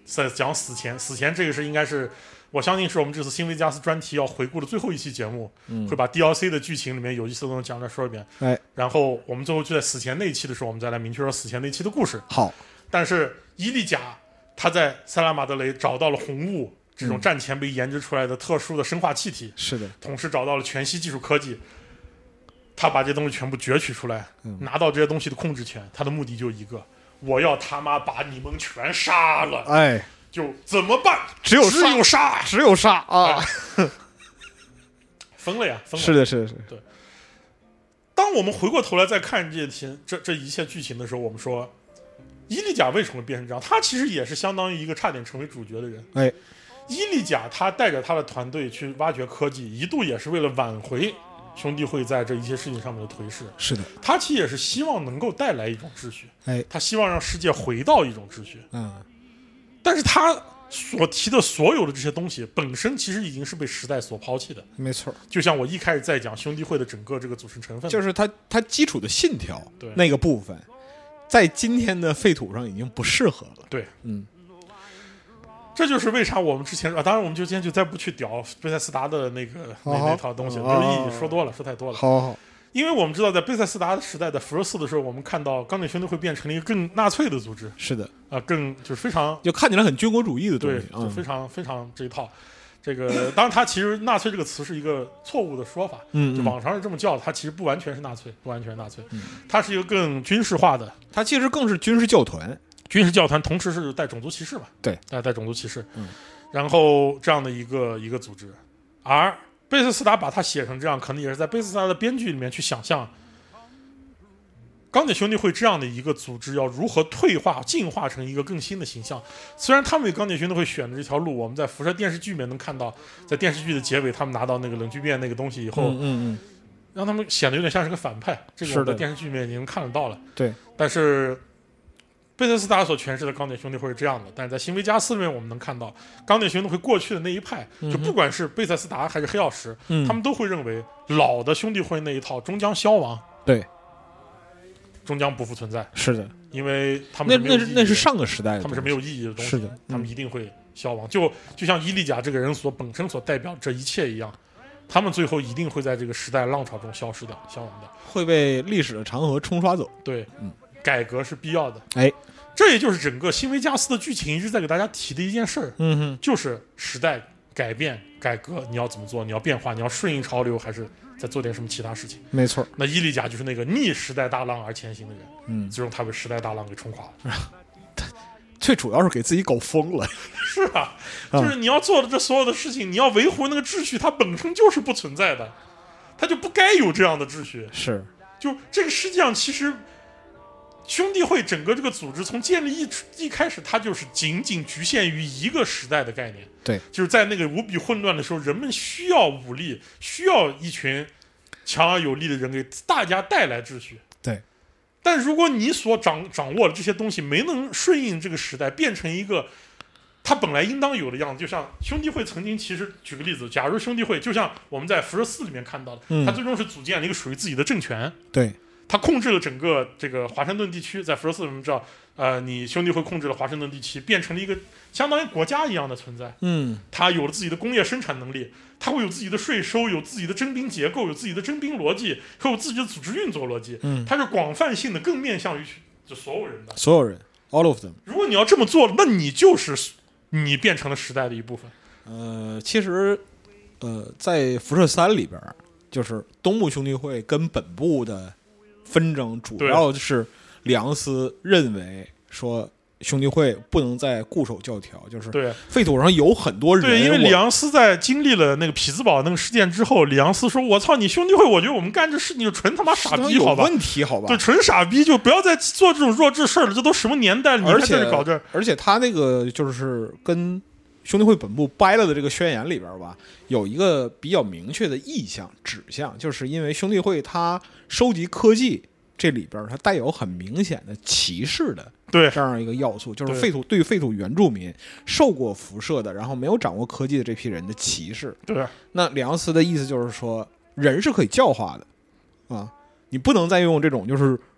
在讲死前，死前这个是应该是我相信是我们这次新维加斯专题要回顾的最后一期节目， 嗯， 会把 D L C 的剧情里面有意思的东西讲来说一遍。 哎， 然后我们最后就在死前那一期的时候，我们再来明确说死前那一期的故事。 好， 但是伊利贾他在塞拉马德雷找到了红雾这种战前被研制出来的特殊的生化气体， 嗯、是的， 同时找到了全息技术科技。他把这些东西全部攫取出来， 嗯、 拿到这些东西的控制权，他的目的就一个：我要他妈把你们全杀了！ 哎， 就怎么办？ 只有只有杀， 只有杀啊！ 哎、疯了呀！疯了！ 是的，是的，是的。 对。当我们回过头来再看这些这这一切剧情的时候，我们说，伊利贾为什么变成这样？他其实也是相当于一个差点成为主角的人。 哎， 伊利贾他带着他的团队去挖掘科技，一度也是为了挽回兄弟会在这一些事情上面的颓势。 是的， 他其实也是希望能够带来一种秩序， 哎， 他希望让世界回到一种秩序。 嗯， 但是他所提的所有的这些东西本身其实已经是被时代所抛弃的。 没错， 就像我一开始在讲兄弟会的整个这个组成成分， 就是它它基础的信条， 对那个部分，在今天的废土上已经不适合了。 对， 嗯。 这就是为啥我们之前啊，当然我们就今天就再不去屌贝塞斯达的那个那, 那套东西了，没有意义，说多了，说太多了。 好好， 因为我们知道，在贝塞斯达的时代，在福尔四的时候，我们看到钢铁兄弟会变成了一个更纳粹的组织。 是的， 啊、呃，更就是非常就看起来很军国主义的东对西， 就非常、嗯、非常这一套。这个当然，它其实纳粹这个词是一个错误的说法， 嗯， 就网上是这么叫的，它其实不完全是纳粹，不完全是纳粹，嗯、它是一个更军事化的， 它其实更是军事教团。 军事教团同时是带种族歧视嘛？ 对， 带带种族歧视。 嗯。 然后这样的一个一个组织，而贝塞斯达把它写成这样，可能也是在贝塞斯达的编剧里面去想象钢铁兄弟会这样的一个组织要如何退化进化成一个更新的形象。虽然他们为钢铁兄弟会选的这条路，我们在辐射电视剧里面能看到，在电视剧的结尾他们拿到那个冷聚变那个东西以后， 嗯嗯嗯， 让他们显得有点像是个反派，这个我们在电视剧里面已经看得到了。 对， 但是贝塞斯达所诠释的钢铁兄弟会是这样的，但是在新维加斯里面我们能看到钢铁兄弟会过去的那一派，就不管是贝塞斯达还是黑曜石、嗯、他们都会认为老的兄弟会那一套终将消亡， 对， 终将不复存在。 是的， 因为他们是没有意义的， 那那是那是上个时代的， 他们是没有意义的东西， 是的、嗯、 他们一定会消亡，就就像伊利贾这个人所本身所代表这一切一样，他们最后一定会在这个时代浪潮中消失掉，消亡掉， 会被历史的长河冲刷走。 对， 嗯， 改革是必要的。 哎， 这也就是整个新维加斯的剧情一直在给大家提的一件事儿， 嗯哼， 就是时代改变、改革，你要怎么做？你要变化，你要顺应潮流，还是再做点什么其他事情？ 没错。 那伊利贾就是那个逆时代大浪而前行的人， 嗯， 最终他被时代大浪给冲垮了。 最主要是给自己搞疯了。 是啊，就是你要做的这所有的事情，你要维护那个秩序，它本身就是不存在的，它就不该有这样的秩序。 是， 就这个世界上其实。兄弟会整个这个组织从建立一一开始，它就是仅仅局限于一个时代的概念。 对， 就是在那个无比混乱的时候，人们需要武力，需要一群强而有力的人给大家带来秩序。 对， 但如果你所掌掌握的这些东西没能顺应这个时代，变成一个它本来应当有的样子，就像兄弟会曾经其实举个例子，假如兄弟会就像我们在辐射四里面看到的， 嗯、 它最终是组建了一个属于自己的政权。 对。 他控制了整个这个华盛顿地区，在福尔斯我们知道，呃，你兄弟会控制了华盛顿地区，变成了一个相当于国家一样的存在。 嗯， 他有了自己的工业生产能力，他会有自己的税收，有自己的征兵结构，有自己的征兵逻辑，还有自己的组织运作逻辑。 嗯， 它是广泛性的，更面向于就所有人的。 所有人 ，all of them。 如果你要这么做，那你就是你变成了时代的一部分。 呃，其实，呃，在辐射三里边，就是东部兄弟会跟本部的纷争主要是里昂斯认为说兄弟会不能再固守教条，就是对废土上有很多人。 对，因为里昂斯在经历了那个匹兹堡那个事件之后，里昂斯说：“我操，你兄弟会，我觉得我们干这事情就纯他妈傻逼，好吧？ 有问题，好吧？ 对，纯傻逼，就不要再做这种弱智事儿了。这都什么年代了，你还在这搞这？ 而且他那个就是跟兄弟会本部掰了的这个宣言里边吧，有一个比较明确的意向指向，就是因为兄弟会它收集科技这里边它带有很明显的歧视的对这样一个要素，就是废土对于废土原住民受过辐射的，然后没有掌握科技的这批人的歧视。 对， 那里昂斯的意思就是说，人是可以教化的啊，你不能再用这种就是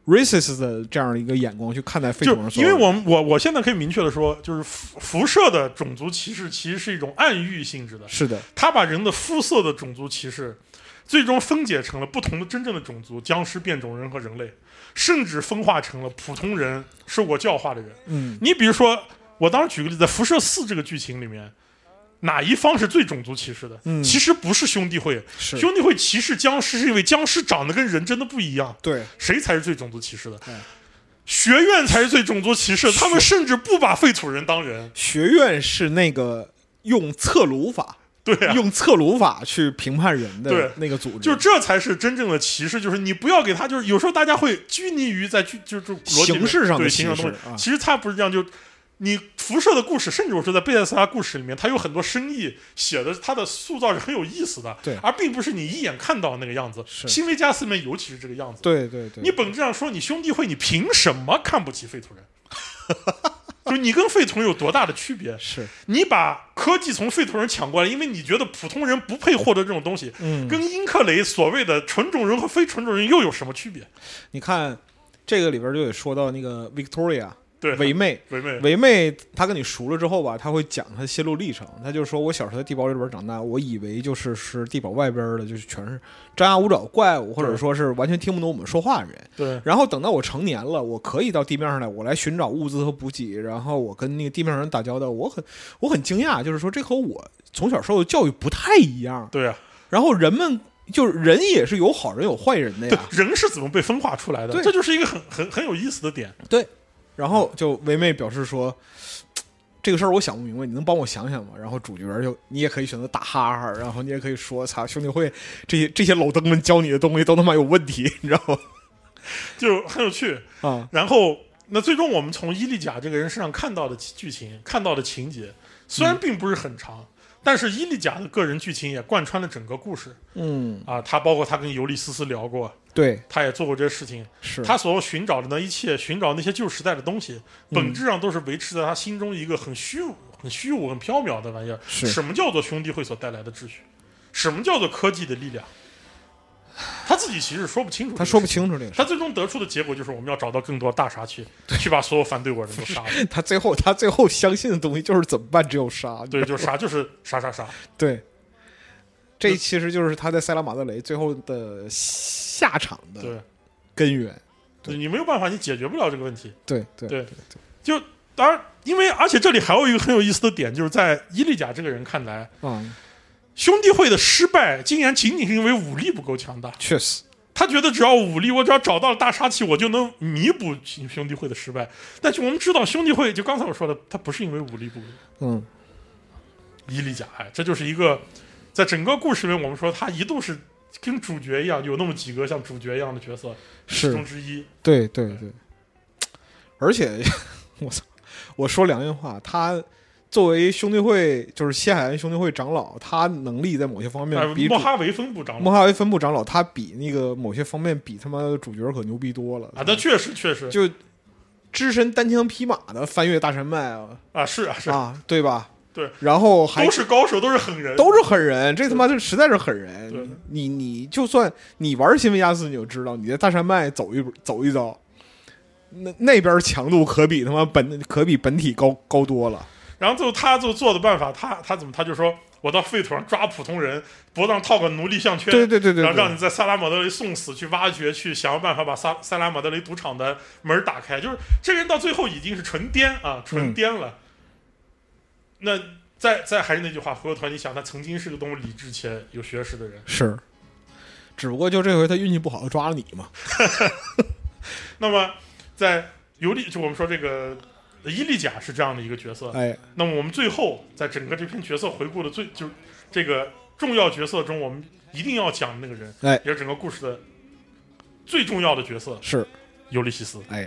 racist 的这样一个眼光去看待废土上所有人。因为我我我我现在可以明确的说，就是辐辐射的种族歧视其实是一种暗喻性质的， 是的， 他把人的肤色的种族歧视最终分解成了不同的真正的种族，僵尸、变种人和人类，甚至分化成了普通人、受过教化的人。 嗯， 你比如说，我当时举个例子，在辐射四这个剧情里面，哪一方是最种族歧视的？ 嗯， 其实不是兄弟会， 是兄弟会歧视僵尸是因为僵尸长得跟人真的不一样。 对， 谁才是最种族歧视的？ 嗯， 学院才是最种族歧视，他们甚至不把废土人当人。 学院是那个用侧颅法。 对啊， 用侧颅法去评判人的那个组织， 就这才是真正的歧视。就是你不要给他，就是有时候大家会拘泥于在就是形式上的歧视东西， 啊、 其实它不是这样。就你辐射的故事，甚至我说在贝塞斯拉故事里面，它有很多深意，写的它的塑造是很有意思的， 对， 而并不是你一眼看到那个样子。新维加斯里面尤其是这个样子， 对对对。 你本质上说，你兄弟会，你凭什么看不起废土人？就是你跟废土人有多大的区别？ 是你把科技从废土人抢过来，因为你觉得普通人不配获得这种东西， 嗯， 跟英克雷所谓的纯种人和非纯种人又有什么区别？ 你看这个里边就得说到那个 Victoria。 对， 唯妹， 唯妹， 唯妹，她跟你熟了之后吧，她会讲她的心路历程。她就说，我小时候在地堡里边长大，我以为就是是地堡外边的，就是全是张牙舞爪怪物，或者说是完全听不懂我们说话的人。 对。 然后等到我成年了，我可以到地面上来，我来寻找物资和补给，然后我跟那个地面上人打交道，我很我很惊讶，就是说这和我从小受的教育不太一样。 对啊。 然后人们。就是人也是有好人有坏人的呀， 人是怎么被分化出来的？这就是一个很很很有意思的点。 对。然后就唯妹表示说，这个事儿我想不明白，你能帮我想想吗？然后主角就你也可以选择打哈哈，然后你也可以说，操，兄弟会这些这些老登们教你的东西都他妈有问题，你知道吗？ 就很有趣啊。 然后那最终我们从伊利贾这个人身上看到的剧情、看到的情节，虽然并不是很长。嗯，但是伊利贾的个人剧情也贯穿了整个故事。 嗯啊，他包括他跟尤利斯斯聊过， 对， 他也做过这些事情。 是他所寻找的那一切，寻找那些旧时代的东西， 嗯、 本质上都是维持在他心中一个很虚、很虚无、很缥缈的玩意儿。 是什么叫做兄弟会所带来的秩序？什么叫做科技的力量？他自己其实说不清楚， 他说不清楚这个。 他最终得出的结果就是，我们要找到更多大杀器，去把所有反对我的人都杀了。 他最后，他最后相信的东西就是怎么办？只有杀。 对，就杀，就是杀杀杀。 对，这其实就是他在塞拉马德雷最后的下场的根源。 对，你没有办法，你解决不了这个问题。 对对对对对。 就当然，因为而且这里还有一个很有意思的点，就是在伊利贾这个人看来， 嗯。 兄弟会的失败竟然仅仅是因为武力不够强大。 确实， 他觉得只要武力，我只要找到了大杀器，我就能弥补兄弟会的失败。但是我们知道，兄弟会就刚才我说的，他不是因为武力不够。 嗯， 伊利贾，哎，这就是一个在整个故事里面，我们说他一度是跟主角一样，有那么几个像主角一样的角色其中之一。 对对对，而且我操，我说良心话，他。作为兄弟会，就是西海岸兄弟会长老，他能力在某些方面比莫哈维分部长老， 莫哈维分部长老，他比那个某些方面比他妈的主角可牛逼多了啊！那确实确实， 就只身单枪匹马的翻越大山脉啊！ 啊，是啊是啊，对吧？ 对， 然后还都是高手，都是狠人， 都是狠人，这他妈这实在是狠人。你你就算你玩新维加斯，你就知道，你在大山脉走一走一遭，那那边强度可比他妈本可比本体高高多了。 然后最后他就做的办法，他他怎么他就说，我到废土上抓普通人，脖子上套个奴隶项圈， 对对对 对, 对， 然后让你在萨拉马德雷送死，去挖掘，去想办法把萨萨拉马德雷赌场的门打开。就是这个人到最后已经是纯颠啊，纯颠了。嗯、那再再还是那句话，回过头你想，他曾经是个多么理智且有学识的人， 是，只不过就这回他运气不好，抓了你嘛。 那么在尤利，就我们说这个。伊利贾是这样的一个角色， 哎， 那么我们最后在整个这篇角色回顾的最就这个重要角色中，我们一定要讲那个人， 哎， 也是整个故事的最重要的角色是尤利西斯。 哎，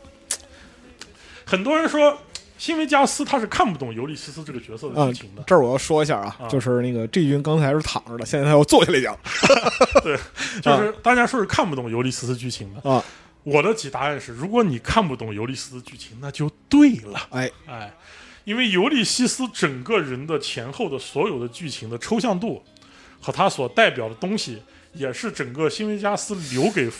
很多人说辛维加斯他是看不懂尤利西斯这个角色的剧情的、 嗯。这儿我要说一下啊，啊就是那个 G 君刚才是躺着的，现在他要坐下来讲。 对，就是大家说是看不懂尤利西斯剧情的啊。 我的解答案是，如果你看不懂尤利西斯剧情，那就对了。 哎哎，因为尤利西斯整个人的前后的所有的剧情的抽象度和他所代表的东西，也是整个辛维加斯留给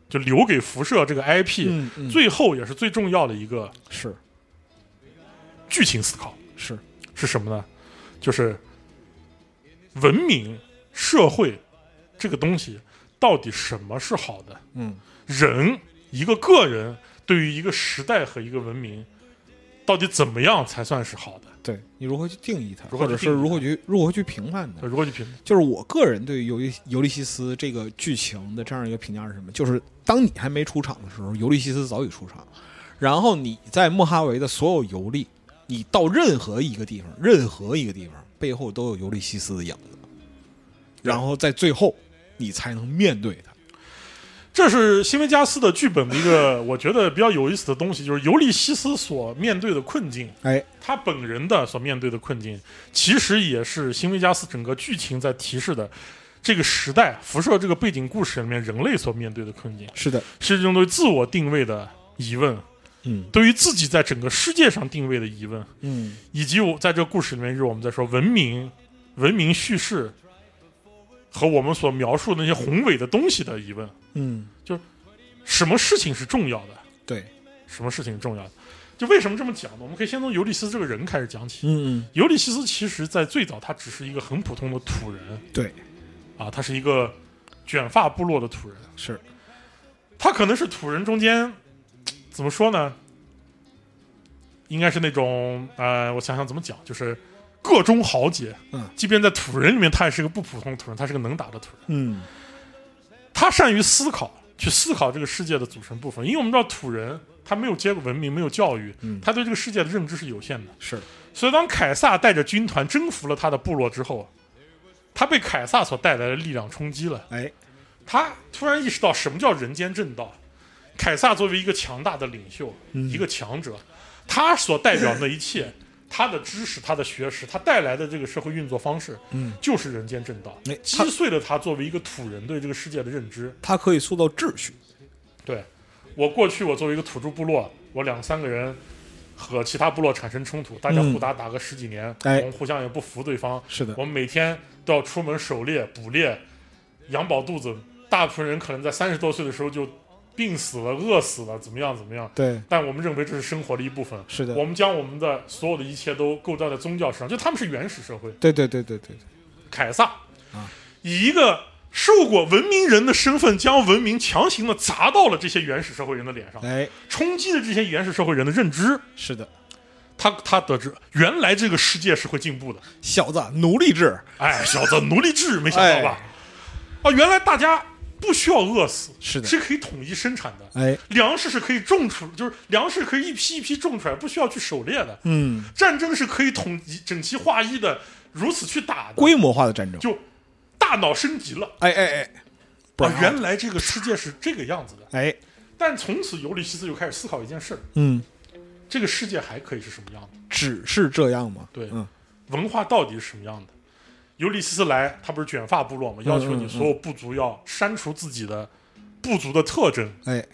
就留给辐射这个 I P，、 嗯嗯、 最后也是最重要的一个是剧情思考， 是是什么呢？就是文明社会这个东西到底什么是好的？ 嗯， 人一个个人对于一个时代和一个文明，到底怎么样才算是好的？ 对，你如何去定义它， 如何或者是如何去如何去评判它？ 如何去评？ 就是我个人对于尤利尤利西斯这个剧情的这样一个评价是什么？就是当你还没出场的时候，尤利西斯早已出场，然后你在莫哈维的所有游历，你到任何一个地方，任何一个地方背后都有尤利西斯的影子，然后在最后你才能面对它。 这是辛维加斯的剧本的一个我觉得比较有意思的东西，就是尤利西斯所面对的困境， 哎， 他本人的所面对的困境，其实也是辛维加斯整个剧情在提示的这个时代辐射这个背景故事里面人类所面对的困境。 是的， 是这种对自我定位的疑问， 嗯， 对于自己在整个世界上定位的疑问， 嗯， 以及我在这个故事里面，就是我们在说文明、文明叙事和我们所描述的那些宏伟的东西的疑问。 嗯， 就什么事情是重要的？ 对， 什么事情是重要的？就为什么这么讲呢？我们可以先从尤利西斯这个人开始讲起。 嗯嗯， 尤利西斯其实在最早他只是一个很普通的土人， 对， 啊，他是一个卷发部落的土人， 是他可能是土人中间怎么说呢？应该是那种呃，我想想怎么讲，就是各中豪杰。 嗯， 即便在土人里面，他也是个不普通的土人，他是个能打的土人。 嗯， 他善于思考，去思考这个世界的组成部分，因为我们知道土人他没有接过文明，没有教育， 嗯， 他对这个世界的认知是有限的。 是， 所以当凯撒带着军团征服了他的部落之后，他被凯撒所带来的力量冲击了。 哎， 他突然意识到什么叫人间正道。凯撒作为一个强大的领袖， 嗯、 一个强者，他所代表的一切，他的知识，他的学识，他带来的这个社会运作方式， 嗯， 就是人间正道， 哎、 击碎了他作为一个土人对这个世界的认知。 他可以塑造秩序。 对，我过去我作为一个土著部落，我两三个人和其他部落产生冲突，大家互打打个十几年， 嗯、 我们互相也不服对方。 是的， 我们每天都要出门狩猎、捕猎，养饱肚子。大部分人可能在三十多岁的时候就病死了、饿死了，怎么样怎么样？ 对。 但我们认为这是生活的一部分。 是的。 我们将我们的所有的一切都构造在宗教上，就他们是原始社会。 对对对对对对。 凯撒啊， 以一个受过文明人的身份，将文明强行的砸到了这些原始社会人的脸上， 哎， 冲击了这些原始社会人的认知。 是的。 他他得知原来这个世界是会进步的。 小子，奴隶制。 哎，小子，奴隶制，没想到吧？哎、哦，原来大家不需要饿死， 是的， 是可以统一生产的。 哎， 粮食是可以种出，就是粮食可以一批一批种出来，不需要去狩猎的。 嗯， 战争是可以统一整齐划一的，如此去打的。 规模化的战争， 就大脑升级了。 哎哎哎， 啊，原来这个世界是这个样子的。 哎， 但从此尤利西斯就开始思考一件事。 嗯， 这个世界还可以是什么样的？ 只是这样吗？ 对， 嗯， 文化到底是什么样的？尤利西斯来，他不是卷发部落吗？要求你所有部族要删除自己的部族的特征。 哎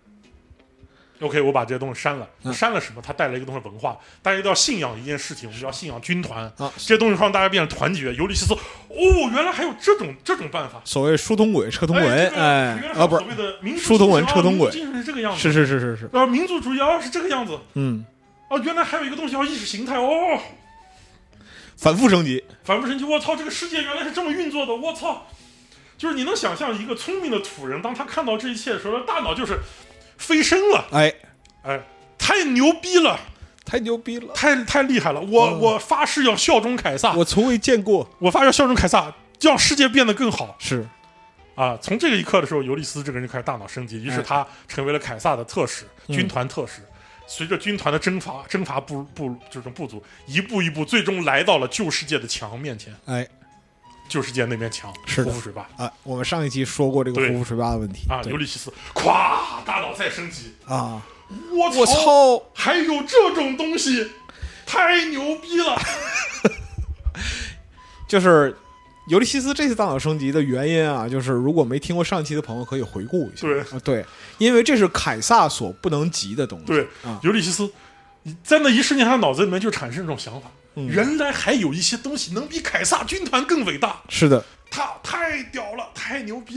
，OK， 我把这些东西删了。 嗯、 删了什么？它带来一个东西文化，大家都要信仰一件事情，我们就要信仰军团啊。 这些东西让大家变成团结。尤利西斯，哦，原来还有这种这种办法。 所谓书同轨，车同文，哎， 这个、哎啊，不是所谓的民族书同文，车同轨， 精神是这个样子。 是是是是是。 啊，民族主义啊是这个样子。 嗯。 哦，原来还有一个东西叫意识形态哦。 反复升级， 反复升级！我操，这个世界原来是这么运作的！我操，就是你能想象一个聪明的土人，当他看到这一切的时候，大脑就是飞升了。 哎哎，太牛逼了， 太牛逼了， 太太厉害了！我、 嗯、 我发誓要效忠凯撒， 我从未见过。 我发誓要效忠凯撒，让世界变得更好。 是啊，从这个一刻的时候，尤利斯这个人就开始大脑升级，于是他成为了凯撒的特使， 嗯、 军团特使。随着军团的征伐，征伐部部这种部族，一步一步，最终来到了旧世界的墙面前。 哎， 旧世界那边墙， 是胡夫水坝啊。我们上一期说过这个胡夫水坝的问题啊。尤利西斯，咵，大脑再升级啊！ 我操， 我操， 还有这种东西，太牛逼了！ 就是尤利西斯这次大脑升级的原因啊，就是如果没听过上期的朋友可以回顾一下。 对、 啊、对，因为这是凯撒所不能及的东西。 对， 啊、 尤利西斯在那一瞬间，他脑子里面就产生这种想法、 嗯： 原来还有一些东西能比凯撒军团更伟大。 是的， 他太屌了，太牛逼了！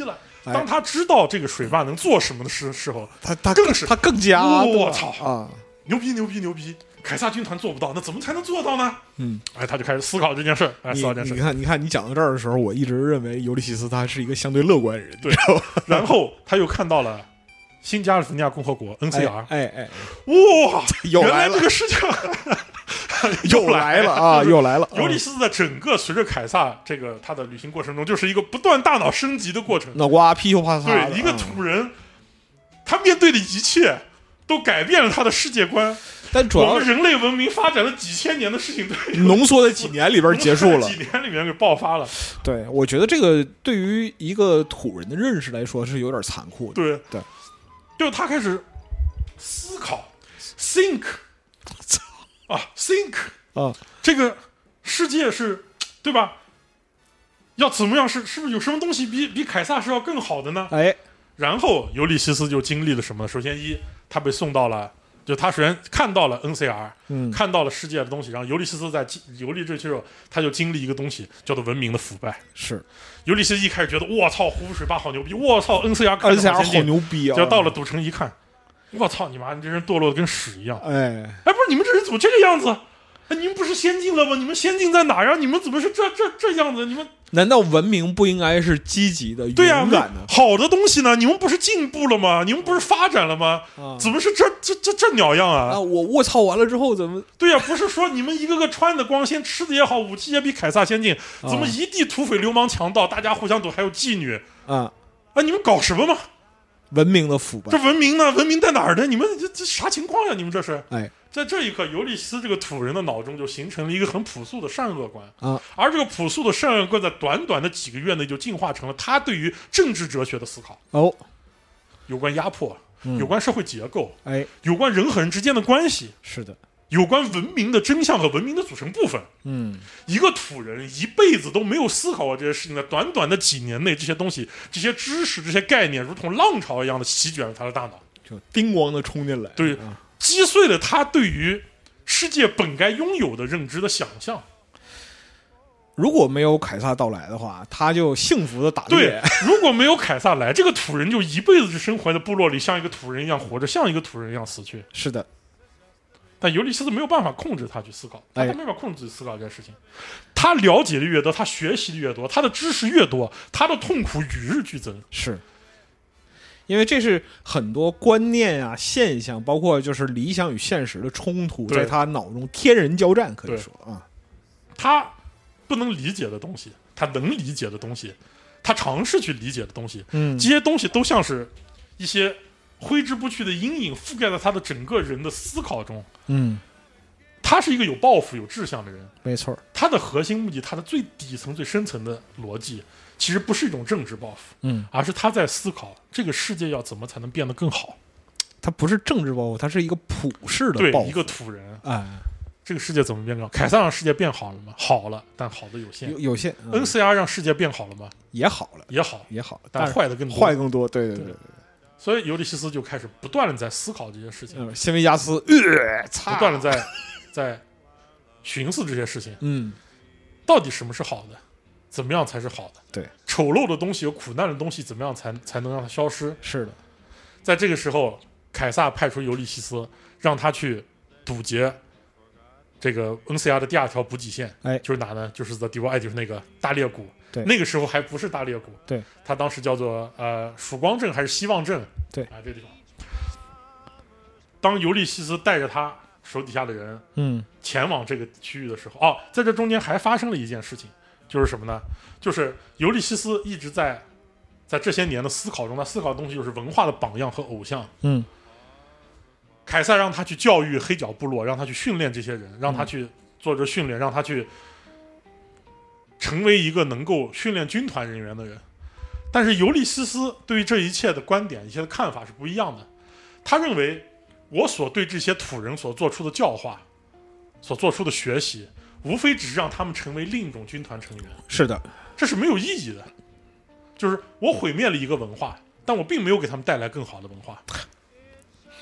当他知道这个水坝能做什么的时时候， 他他更是他更加我操啊， 牛逼牛逼牛逼！凯撒军团做不到，那怎么才能做到呢？ 嗯， 哎，他就开始思考这件事儿，哎，思考这件事。 你看，你看，你讲到这儿的时候，我一直认为尤利西斯他是一个相对乐观的人， 对。然后他又看到了新加利福尼亚共和国 N C R， 哎哎，哎哇， 又来了， 原来这个事情又来了啊，又来了。 尤利西斯在整个随着凯撒这个他的旅行过程中，就是一个不断大脑升级的过程。 脑瓜噼里啪嚓， 对，一个土人，他面对的一切都改变了他的世界观。 但主要我们人类文明发展了几千年的事情，对， 浓缩在几年里边结束了， 几年里面给爆发了。 对，我觉得这个对于一个土人的认识来说是有点残酷的。 对对， 就他开始思考 ，think， 啊 ，think 啊， 这个世界是，对吧？要怎么样？是是不是有什么东西比比凯撒是要更好的呢？ 哎， 然后尤利西斯就经历了什么？首先一，他被送到了。就他首先看到了 N C R， 嗯， 看到了世界的东西，然后尤利西斯在游历这时候，他就经历一个东西叫做文明的腐败。 是， 尤利西斯一开始觉得我操，湖水坝好牛逼，我操 N C R 看着好牛逼啊！ 就到了赌城一看，我操你妈，你这人堕落的跟屎一样！ 哎， 哎，不是你们这人怎么这个样子？哎，你们不是先进了吗？你们先进在哪儿啊？你们怎么是这这这样子？你们难道文明不应该是积极的、 对呀、 勇敢的、 好的东西呢？你们不是进步了吗？你们不是发展了吗？ 啊、 怎么是这这这这鸟样啊？ 啊！我卧槽完了之后怎么？ 对呀、啊，不是说你们一个个穿的光鲜，吃的也好，武器也比凯撒先进，怎么一地土匪流氓强盗，大家互相赌，还有妓女啊？ 啊！你们搞什么嘛？ 文明的腐败， 这文明呢？文明在哪儿呢？你们这这啥情况呀？你们这是？ 哎， 在这一刻，尤利西斯这个土人的脑中就形成了一个很朴素的善恶观啊， 而这个朴素的善恶观在短短的几个月内就进化成了他对于政治哲学的思考。 哦， 有关压迫， 嗯、 有关社会结构， 哎， 有关人和人之间的关系， 是的。 有关文明的真相和文明的组成部分。 嗯， 一个土人一辈子都没有思考过这些事情，在短短的几年内，这些东西、这些知识、这些概念，如同浪潮一样的席卷了他的大脑， 就叮咣的冲进来， 对， 啊、 击碎了他对于世界本该拥有的认知的想象。 如果没有凯撒到来的话，他就幸福的打猎。 对，如果没有凯撒来，这个土人就一辈子是生活在部落里，像一个土人一样活着，像一个土人一样死去。 是的。 但尤利西斯没有办法控制他去思考，他哎、 没办法控制自己思考这件事情。他了解的越多，他学习的越多，他的知识越多，他的痛苦与日俱增。 是，因为这是很多观念啊、现象，包括就是理想与现实的冲突，在他脑中天人交战，可以说啊， 他不能理解的东西，他能理解的东西，他尝试去理解的东西， 嗯， 这些东西都像是一些挥之不去的阴影，覆盖在他的整个人的思考中。 嗯， 他是一个有抱负、有志向的人， 没错。 他的核心目的，他的最底层、最深层的逻辑，其实不是一种政治抱负， 嗯， 而是他在思考这个世界要怎么才能变得更好。 他不是政治抱负，他是一个普世的抱负。 对，一个土人， 哎， 这个世界怎么变更好？凯撒让世界变好了吗？好了，但好的有限。 有有限。 嗯、N C R 让世界变好了吗？ 也好了， 也好， 也好， 但坏的更多， 坏更多。对对对对。 所以尤利西斯就开始不断的在思考这些事情， 嗯，谢维加斯，呃， 不断的在在寻思这些事情。 嗯， 到底什么是好的？怎么样才是好的？ 对， 丑陋的东西、有苦难的东西，怎么样才才能让它消失？ 是的， 在这个时候，凯撒派出尤利西斯，让他去堵截这个 N C R 的第二条补给线。 哎， 就是哪呢？就是 The Divide，就是那个大裂谷。 对， 那个时候还不是大裂谷。 对， 他当时叫做呃曙光镇还是希望镇？ 对， 啊，这个地方。当尤利西斯带着他手底下的人， 嗯， 前往这个区域的时候，哦，在这中间还发生了一件事情，就是什么呢？就是尤利西斯一直在在这些年的思考中，他思考的东西就是文化的榜样和偶像。 嗯， 凯撒让他去教育黑角部落，让他去训练这些人，让他去做着训练，让他去成为一个能够训练军团人员的人。但是尤利西斯对于这一切的观点、一切的看法是不一样的。他认为，我所对这些土人所做出的教化、所做出的学习，无非只是让他们成为另一种军团成员。 是的， 这是没有意义的。就是我毁灭了一个文化，但我并没有给他们带来更好的文化。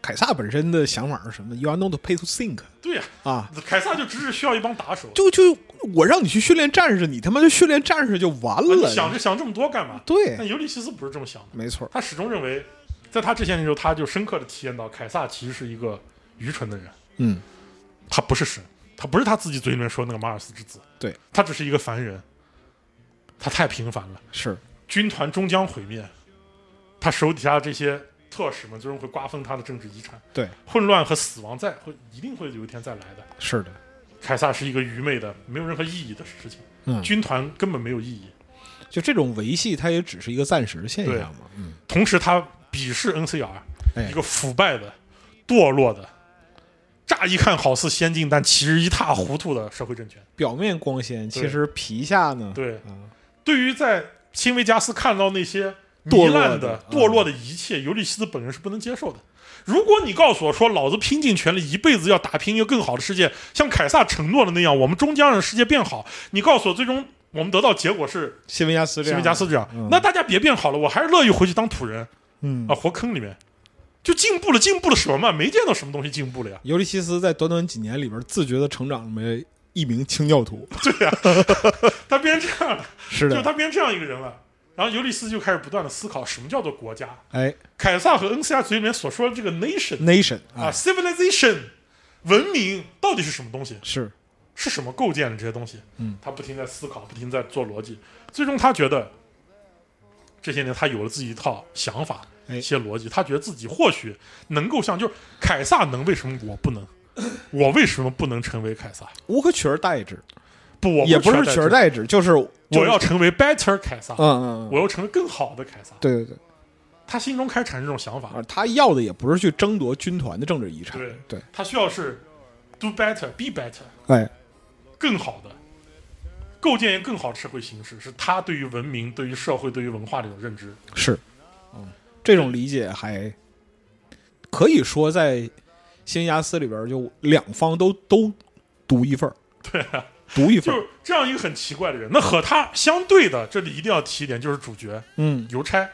凯撒本身的想法是什么 ？You are not paid to think。 对呀、 啊，啊， 凯撒就只是需要一帮打手， 就就我让你去训练战士，你他妈就训练战士就完了。 你想着想这么多干嘛？ 对， 但尤利西斯不是这么想的， 没错， 他始终认为，在他之前的时候，他就深刻的体验到凯撒其实是一个愚蠢的人。 嗯， 他不是神，他不是他自己嘴里面说那个马尔斯之子， 对， 他只是一个凡人，他太平凡了， 是军团终将毁灭，他手底下这些特使们最终会瓜分他的政治遗产， 对， 混乱和死亡在会一定会有一天再来的。 是的， 凯撒是一个愚昧的、没有任何意义的事情， 嗯， 军团根本没有意义。 就这种维系，它也只是一个暂时的现象嘛。嗯， 同时他鄙视 N C R，、 哎、 一个腐败的、堕落的。乍一看好似先进，但其实一塌糊涂的社会政权。 表面光鲜，其实皮下呢？ 对， 啊、 对于在新维加斯看到那些糜烂的、 堕落的堕落的一切，尤利西斯本人是不能接受的。如果你告诉我说，老子拼尽全力，一辈子要打拼一个更好的世界，像凯撒承诺的那样，我们终将让世界变好。你告诉我，最终我们得到结果是新维加斯这样， 新维加斯这样， 嗯、 那大家别变好了，我还是乐意回去当土人， 嗯啊，活坑里面。就进步了，进步了什么嘛？没见到什么东西进步了呀。 尤利西斯在短短几年里边，自觉的成长为一名清教徒。 对呀、啊，他变成这样了， 是的， 就他变成这样一个人了。然后尤利斯就开始不断的思考什么叫做国家。 哎， 凯撒和恩斯亚嘴里面所说的这个 nation nation 啊、哎、civilization 文明到底是什么东西？ 是是什么构建了这些东西？ 嗯， 他不停在思考，不停在做逻辑，最终他觉得这些年他有了自己一套想法。一些逻辑，他觉得自己或许能够像，就是凯撒能，为什么我不能？我为什么不能成为凯撒？ 无可取而代之。 不，我也不是取而代之，就是我要成为 better 凯撒。 嗯嗯， 我要成为更好的凯撒。 对对对， 他心中开始产生这种想法。 啊，他要的也不是去争夺军团的政治遗产。 对对， 他需要是 do better, be better， 哎， 更好的，构建一个更好的社会形式，是他对于文明、对于社会、对于文化的一种认知。 是，嗯。这种理解还可以说在新加斯里边，就两方都都独一份儿， 对啊， 独一份儿， 就是这样一个很奇怪的人。那和他相对的，这里一定要提一点，就是主角， 嗯， 邮差。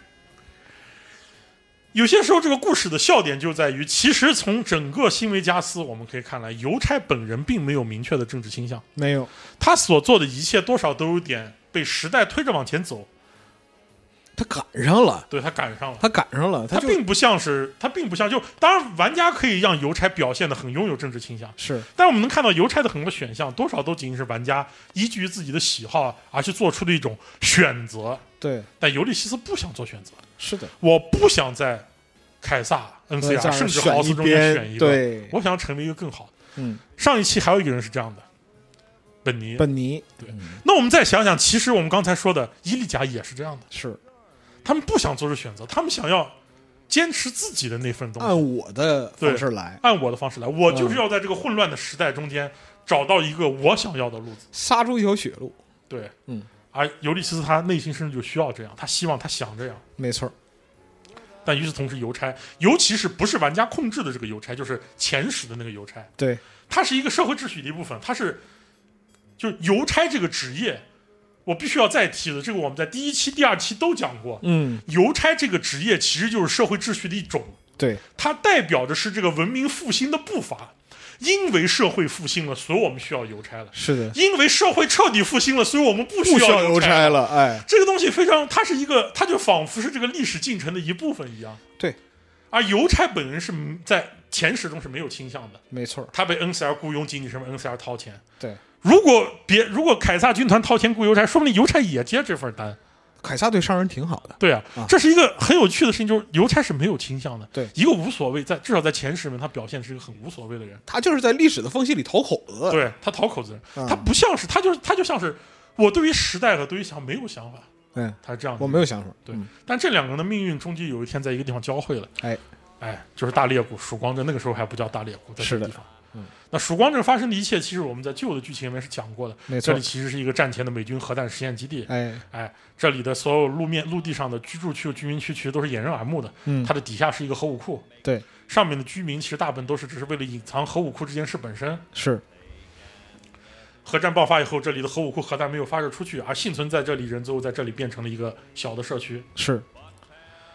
有些时候，这个故事的笑点就在于，其实从整个新维加斯我们可以看来，邮差本人并没有明确的政治倾向， 没有， 他所做的一切多少都有点被时代推着往前走。 他赶上了， 对，他赶上了， 他赶上了， 他并不像是，他并不像就，当然玩家可以让邮差表现的很拥有政治倾向， 是， 但我们能看到邮差的很多选项，多少都仅仅是玩家依据自己的喜好而去做出的一种选择。 对， 但尤利西斯不想做选择， 是的， 我不想在凯撒、恩斯亚甚至豪斯中间选一个， 对， 我想要成为一个更好的。 嗯， 上一期还有一个人是这样的，本尼， 本尼， 对。嗯、那我们再想想，其实我们刚才说的伊利贾也是这样的， 是。 他们不想做出选择，他们想要坚持自己的那份东西， 按我的方式来， 按我的方式来，我就是要在这个混乱的时代中间找到一个我想要的路子， 杀出一条血路。 对， 嗯。 而尤利西斯他内心深处就需要这样，他希望他想这样， 没错。 但与此同时，邮差，尤其是不是玩家控制的这个邮差，就是前史的那个邮差， 对， 它是一个社会秩序的一部分，它是就是邮差这个职业。我必须要再提的，这个我们在第一期、第二期都讲过。 嗯， 邮差这个职业其实就是社会秩序的一种， 对， 它代表的是这个文明复兴的步伐。因为社会复兴了，所以我们需要邮差了。 是的， 因为社会彻底复兴了，所以我们不需要邮差了。哎， 这个东西非常，它是一个，它就仿佛是这个历史进程的一部分一样。 对， 而邮差本人是在前史中是没有倾向的， 没错。 他被恩塞尔雇佣，仅仅是为恩塞尔掏钱。 对。 如果别如果凯撒军团掏钱雇邮差，说不定邮差也接这份单。 凯撒对商人挺好的。 对啊，啊这是一个很有趣的事情，就是邮差是没有倾向的。 对， 一个无所谓，在至少在前史里面，他表现是一个很无所谓的人。 他就是在历史的缝隙里讨口子。 对，他讨口子人， 嗯、 他不像是他就是他就像是我对于时代和对于想没有想法。 嗯， 他是这样的。 我没有想法。 对， 嗯、 但这两个人的命运终究有一天在一个地方交汇了。 哎哎，就是大裂谷曙光镇，那个时候还不叫大裂谷，在这个地方。 嗯， 那曙光镇发生的一切，其实我们在旧的剧情里面是讲过的。 没错， 这里其实是一个战前的美军核弹实验基地。 哎哎，这里的所有路面、陆地上的居住区、居民区，其实都是掩人耳目的。 嗯， 它的底下是一个核武库。 对， 上面的居民其实大部分都是只是为了隐藏核武库这件事本身。 是。 核战爆发以后，这里的核武库核弹没有发射出去，而幸存在这里人最后在这里变成了一个小的社区。 是。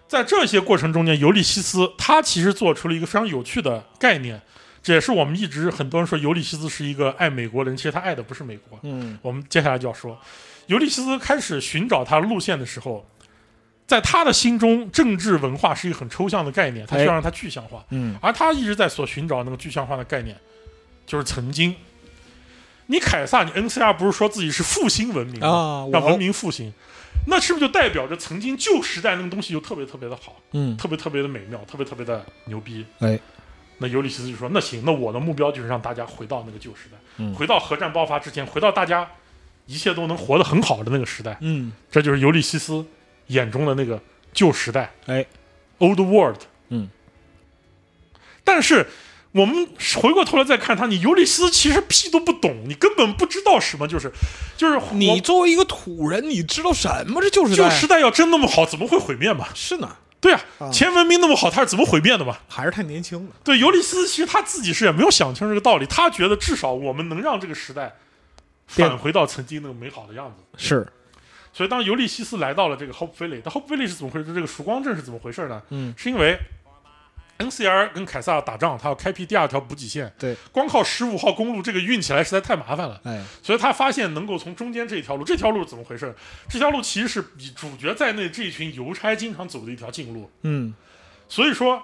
在这些过程中间，尤利西斯他其实做出了一个非常有趣的概念，这也是我们一直很多人说尤利西斯是一个爱美国人，其实他爱的不是美国。 嗯， 我们接下来就要说，尤利西斯开始寻找他路线的时候，在他的心中，政治文化是一个很抽象的概念，他需要让它具象化。 嗯， 而他一直在所寻找那个具象化的概念，就是曾经。你凯撒，你 N C R 不是说自己是复兴文明啊， 让文明复兴，那是不是就代表着曾经旧时代那个东西就特别特别的好， 嗯， 特别特别的美妙，特别特别的牛逼？ 哎， 那尤利西斯就说：“那行，那我的目标就是让大家回到那个旧时代， 嗯、 回到核战爆发之前，回到大家一切都能活得很好的那个时代。” 嗯， 这就是尤利西斯眼中的那个旧时代， 哎 ，Old World。 嗯， 但是我们回过头来再看他，你尤利西斯其实屁都不懂，你根本不知道什么就是就是你作为一个土人，你知道什么是旧时代？ 旧时代要真那么好，怎么会毁灭嘛？ 是呢。 对啊，啊前文明那么好，他是怎么毁灭的嘛？ 还是太年轻了。 对，尤利西斯其实他自己是也没有想清这个道理，他觉得至少我们能让这个时代返回到曾经那个美好的样子。 是。 所以当尤利西斯来到了这个 Hope Valley， 但 Hope Valley 是怎么回事？这个曙光镇是怎么回事呢？ 嗯， 是因为 N C R 跟凯撒打仗，他要开辟第二条补给线。 对， 光靠十五号公路这个运起来实在太麻烦了。 哎， 所以他发现能够从中间这一条路，这条路怎么回事？这条路其实是以主角在内这一群邮差经常走的一条近路。 嗯， 所以说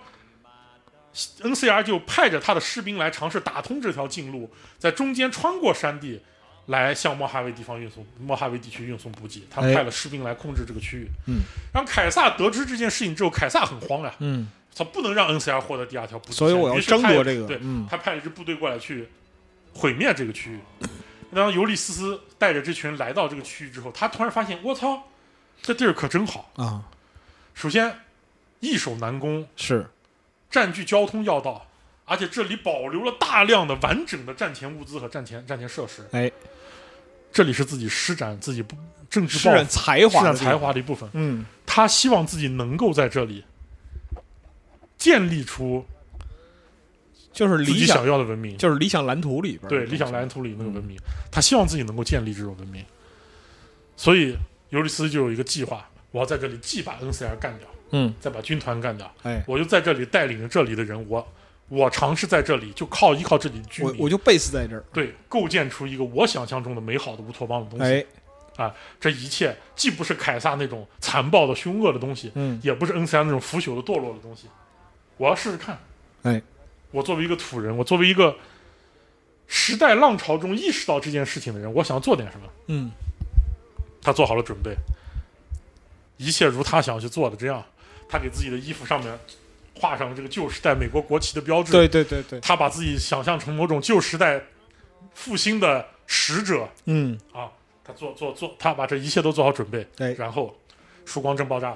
N C R 就派着他的士兵来尝试打通这条近路，在中间穿过山地，来向莫哈维地方运送莫哈维地区运送补给。他们派了士兵来控制这个区域。 嗯， 让凯撒得知这件事情之后，凯撒很慌呀。 嗯。 他不能让 N C R 获得第二条补给线， 所以我要争夺这个。 对、 嗯， 他派了一支部队过来去毁灭这个区域。当尤利西斯带着这群人来到这个区域之后，他突然发现，我操，这地儿可真好啊！ 首先，易守难攻， 是占据交通要道，而且这里保留了大量的完整的战前物资和战前战前设施。 哎， 这里是自己施展自己政治施展才华、 施展才华的一部分。 嗯， 他希望自己能够在这里建立出就是理想想要的文明， 就是理想蓝图里边对理想蓝图里那个文明、嗯，他希望自己能够建立这种文明，所以尤利斯就有一个计划，我要在这里既把 N C R 干掉， 嗯， 再把军团干掉， 哎， 我就在这里带领着这里的人，我我尝试在这里就靠依靠这里的居民， 我我就 base 在这儿， 对，构建出一个我想象中的美好的乌托邦的东西。 哎。 啊，这一切既不是凯撒那种残暴的凶恶的东西， 嗯， 也不是 N C R 那种腐朽的堕落的东西。我要试试看， 哎， 我作为一个土人，我作为一个时代浪潮中意识到这件事情的人，我想做点什么。 嗯， 他做好了准备，一切如他想要去做的这样。他给自己的衣服上面画上这个旧时代美国国旗的标志， 对对对对。 他把自己想象成某种旧时代复兴的使者， 嗯啊。他做做做，他把这一切都做好准备， 哎、 然后曙光镇爆炸了，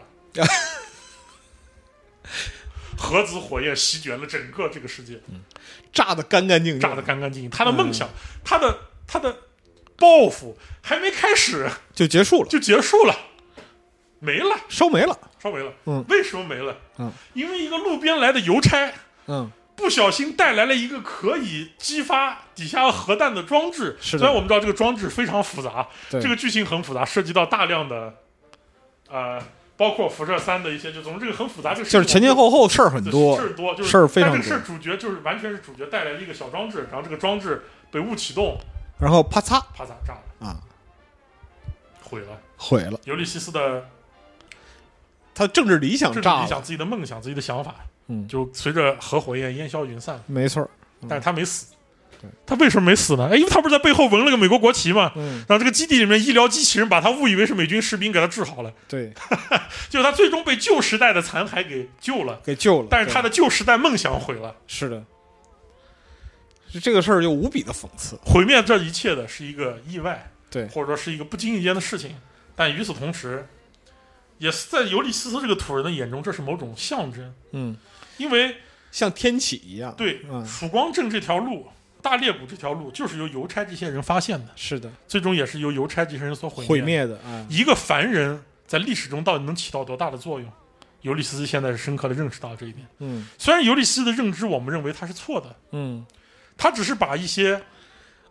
核子火焰席卷了整个这个世界， 嗯、炸得干干净净， 炸得干干净净。他的梦想，嗯、他的他的抱负还没开始就结束了， 就结束了，没了， 烧没了， 烧没了。 嗯， 为什么没了？ 嗯， 因为一个路边来的邮差， 嗯。 不小心带来了一个可以激发底下核弹的装置。 是的， 虽然我们知道这个装置非常复杂， 这个剧情很复杂，涉及到大量的，呃，包括辐射三的一些，就总之这个很复杂。这个就是前前后后事儿很多， 事儿多，就是事儿非常多。 但这个事儿主角就是完全是主角带来了一个小装置，然后这个装置被误启动， 然后啪嚓啪嚓炸了啊， 毁了， 毁了。 尤利西斯的他政治理想炸了， 理想自己的梦想，自己的想法。 嗯， 就随着核火焰烟消云散， 没错、 嗯，但是他没死。他为什么没死呢？哎，因为他不是在背后纹了个美国国旗嘛。 嗯， 然后这个基地里面医疗机器人把他误以为是美军士兵，给他治好了。 对， 就是他最终被旧时代的残骸给救了， 给救了。 但是他的旧时代梦想毁了。 是的，这个事儿就无比的讽刺。 毁灭这一切的是一个意外， 对， 或者说是一个不经意间的事情。但与此同时，也是在尤利西斯这个土人的眼中，这是某种象征。 嗯， 因为像天启一样。 对， 嗯， 曙光镇这条路，大裂谷这条路，就是由邮差这些人发现的。 是的， 最终也是由邮差这些人所毁灭毁灭的。啊， 一个凡人在历史中到底能起到多大的作用？尤利西斯现在是深刻的认识到这一点。 嗯， 虽然尤利西斯的认知我们认为他是错的， 嗯， 他只是把一些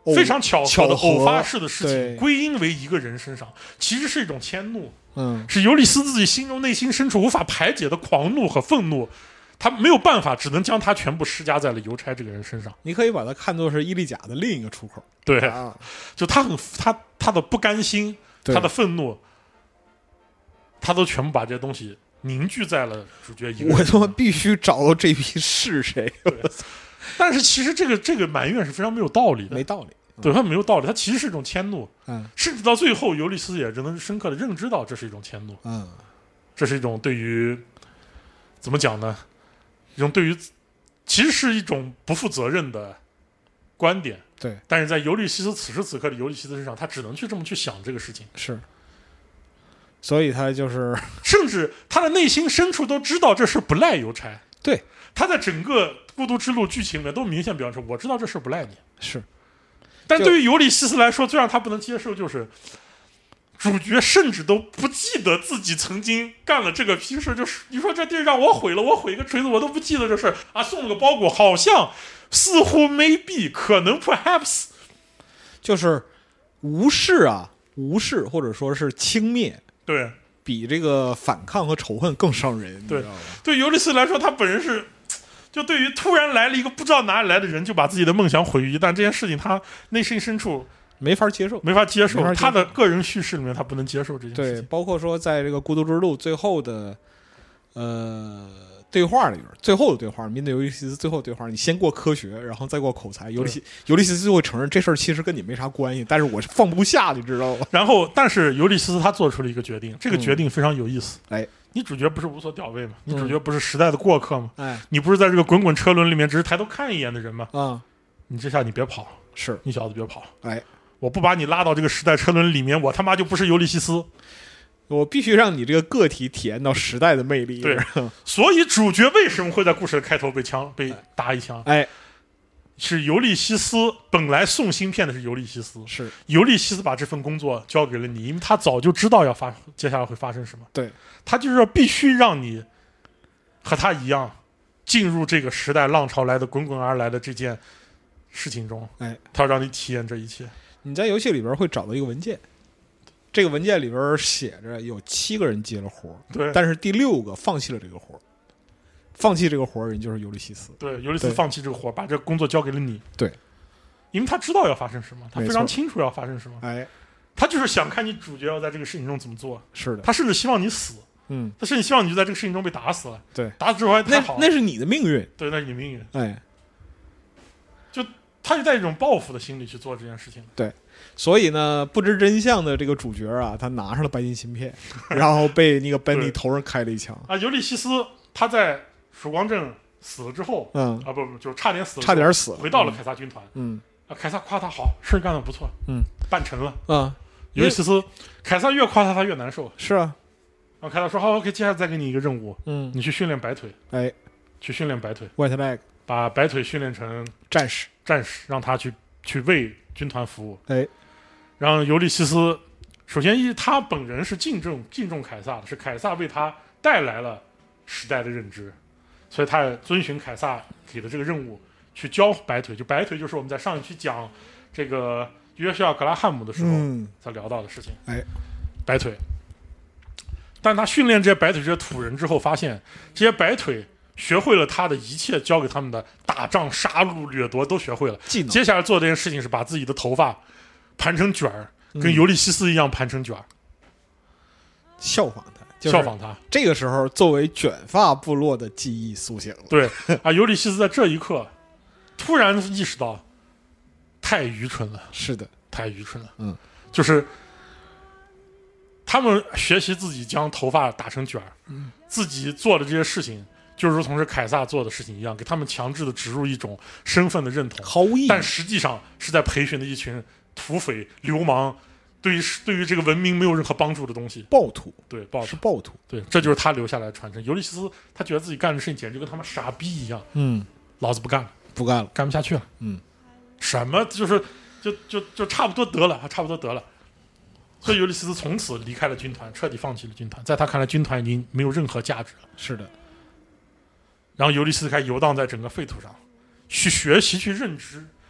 非常巧合的偶发式的事对情归因为一个人身上，其实是一种迁怒， 嗯， 是尤利斯自己心中内心深处无法排解的狂怒和愤怒，他没有办法，只能将它全部施加在了邮差这个人身上。 你可以把它看作是伊利甲的另一个出口。 对， 啊、 就他很他他的不甘心，他的愤怒，他都全部把这些东西凝聚在了主角一个人。 我他妈必须找到这批是谁。 但是其实这个这个埋怨是非常没有道理的， 没道理。 对，他没有道理，他其实是一种迁怒。 嗯， 甚至到最后，尤利斯也只能深刻的认知到这是一种迁怒。 嗯， 这是一种对于怎么讲呢？一种对于其实是一种不负责任的观点。 对， 但是在尤利西斯此时此刻的尤利西斯身上，他只能去这么去想这个事情。 是，所以他就是甚至他的内心深处都知道这事不赖邮差。 对， 他在整个孤独之路剧情里面都明显表示，我知道这事不赖你。 是， 但对于尤利西斯来说，最让他不能接受就是主角甚至都不记得自己曾经干了这个批事，就是你说这地让我毁了，我毁一个锤子我都不记得这事啊，送了个包裹，好像似乎 maybe 可能 perhaps 就是无视啊，无视或者说是轻蔑， 对， 比这个反抗和仇恨更伤人。 对， 你知道吧？ 对尤利斯来说，他本人是。就对于突然来了一个不知道哪里来的人，就把自己的梦想毁于一旦，这件事情他内心深处没法接受， 没法接受， 没法接受他的个人叙事里面他不能接受这件事情。 对，包括说在这个孤独之路最后的呃对话里边，最后的对话，面对尤利西斯最后的对话，你先过科学，然后再过口才。尤利西尤利西斯就会承认这事儿其实跟你没啥关系，但是我是放不下，你知道吗？ 然后，但是尤利西斯他做出了一个决定，这个决定非常有意思。 嗯、哎， 你主角不是无所吊位吗？你主角不是时代的过客吗？ 哎， 你不是在这个滚滚车轮里面只是抬头看一眼的人吗？ 啊、嗯， 你这下你别跑， 是你小子别跑！ 哎， 我不把你拉到这个时代车轮里面，我他妈就不是尤利西斯。 我必须让你这个个体体验到时代的魅力。 对，所以主角为什么会在故事的开头被枪被打一枪？ 哎， 是尤利西斯本来送芯片的是尤利西斯， 是尤利西斯把这份工作交给了你，因为他早就知道要发接下来会发生什么。 对， 他就是要必须让你和他一样进入这个时代浪潮来的滚滚而来的这件事情中。 哎， 他要让你体验这一切。 你在游戏里边会找到一个文件。这个文件里边写着有七个人接了活， 对， 但是第六个放弃了这个活，放弃这个活人就是尤利西斯。 对，尤利西斯放弃这个活，把这个工作交给了你。 对， 因为他知道要发生什么，他非常清楚要发生什么。 哎， 他就是想看你主角要在这个事情中怎么做。 是的， 他甚至希望你死。 嗯， 他甚至希望你就在这个事情中被打死了。 对， 打死之后还太好那那是你的命运。 对，那是你命运。 哎， 就他就带一种报复的心理去做这件事情。 对。所以呢，不知真相的这个主角啊，他拿上了白金芯片，然后被那个本尼头上开了一枪。 啊，尤利西斯他在曙光镇死了之后， 嗯， 啊不不，就差点死了， 差点死了， 回到了凯撒军团。 嗯， 啊，凯撒夸他好，事干得不错， 嗯， 办成了。 啊， 尤利西斯，凯撒越夸他，他越难受。 是啊。 然后凯撒说：“好 ，OK，接下来再给你一个任务， 嗯， 你去训练白腿。 哎， 去训练白腿 ，White Leg， 把白腿训练成战士， 战士，让他去去为军团服务。 哎。” 然后尤利西斯，首先一他本人是敬重敬重凯撒的，是凯撒为他带来了时代的认知，所以他也遵循凯撒给的这个任务去教白腿。就白腿就是我们在上一期讲这个约西奥·格拉汉姆的时候才聊到的事情。 哎、嗯， 白腿。但他训练这些白腿这些土人之后，发现这些白腿学会了他的一切教给他们的打仗、杀戮、掠夺都学会了。 技能。 接下来做这件事情是把自己的头发盘成卷儿，跟尤利西斯一样盘成卷儿， 嗯、效仿他，就是， 效仿他。 这个时候，作为卷发部落的记忆苏醒了。 对啊，尤利西斯在这一刻突然意识到，太愚蠢了。 是的， 太愚蠢了。 嗯， 就是他们学习自己将头发打成卷儿， 嗯， 自己做的这些事情，就如同是凯撒做的事情一样，给他们强制的植入一种身份的认同， 毫无意义。 但实际上是在培训的一群土匪流氓，对于对于这个文明没有任何帮助的东西， 暴徒。 对，暴徒是暴徒。 对，这就是他留下来的传承。尤利西斯他觉得自己干的事情简直跟他们傻逼一样。 嗯， 老子不干了， 不干了， 干不下去了。 嗯， 什么就是就就就差不多得了，差不多得了。所以尤利西斯从此离开了军团，彻底放弃了军团。在他看来，军团已经没有任何价值了。 是的。 然后尤利西斯开始游荡在整个废土上，去学习，去认知。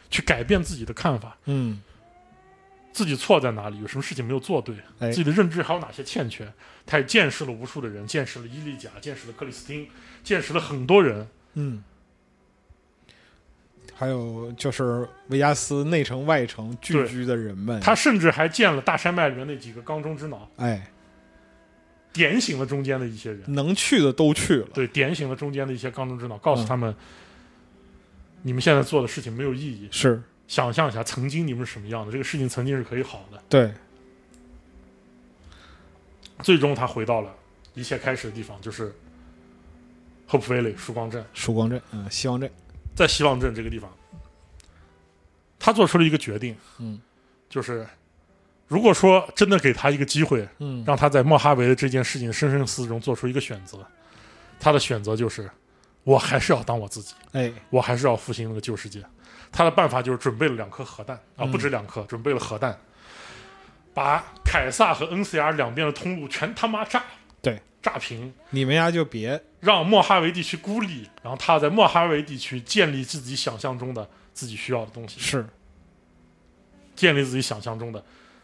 去改变自己的看法， 嗯， 自己错在哪里，有什么事情没有做对， 哎自己的认知还有哪些欠缺。他也见识了无数的人，见识了伊利贾，见识了克里斯汀，见识了很多人。 嗯，还有就是维加斯内城外城聚居的人们， 他甚至还见了大山脉里面那几个缸中之脑， 哎， 点醒了中间的一些人， 能去的都去了。 对，点醒了中间的一些缸中之脑，告诉他们、嗯、你们现在做的事情没有意义。 是，想象一下曾经你们是什么样的，这个事情曾经是可以好的。 对， 最终他回到了一切开始的地方，就是 Hope Valley 曙光镇。 曙光镇，嗯，希望镇。 在希望镇这个地方，他做出了一个决定， 嗯， 就是如果说真的给他一个机会， 嗯， 让他在莫哈维的这件事情生生死死中做出一个选择，他的选择就是我还是要当我自己， 哎， 我还是要复兴那个旧世界。他的办法就是准备了两颗核弹啊，不止两颗，嗯、准备了核弹，把凯撒和 N C R 两边的通路全他妈炸， 对， 炸平。 你们家就别让莫哈维地区孤立，然后他在莫哈维地区建立自己想象中的自己需要的东西， 是建立自己想象中的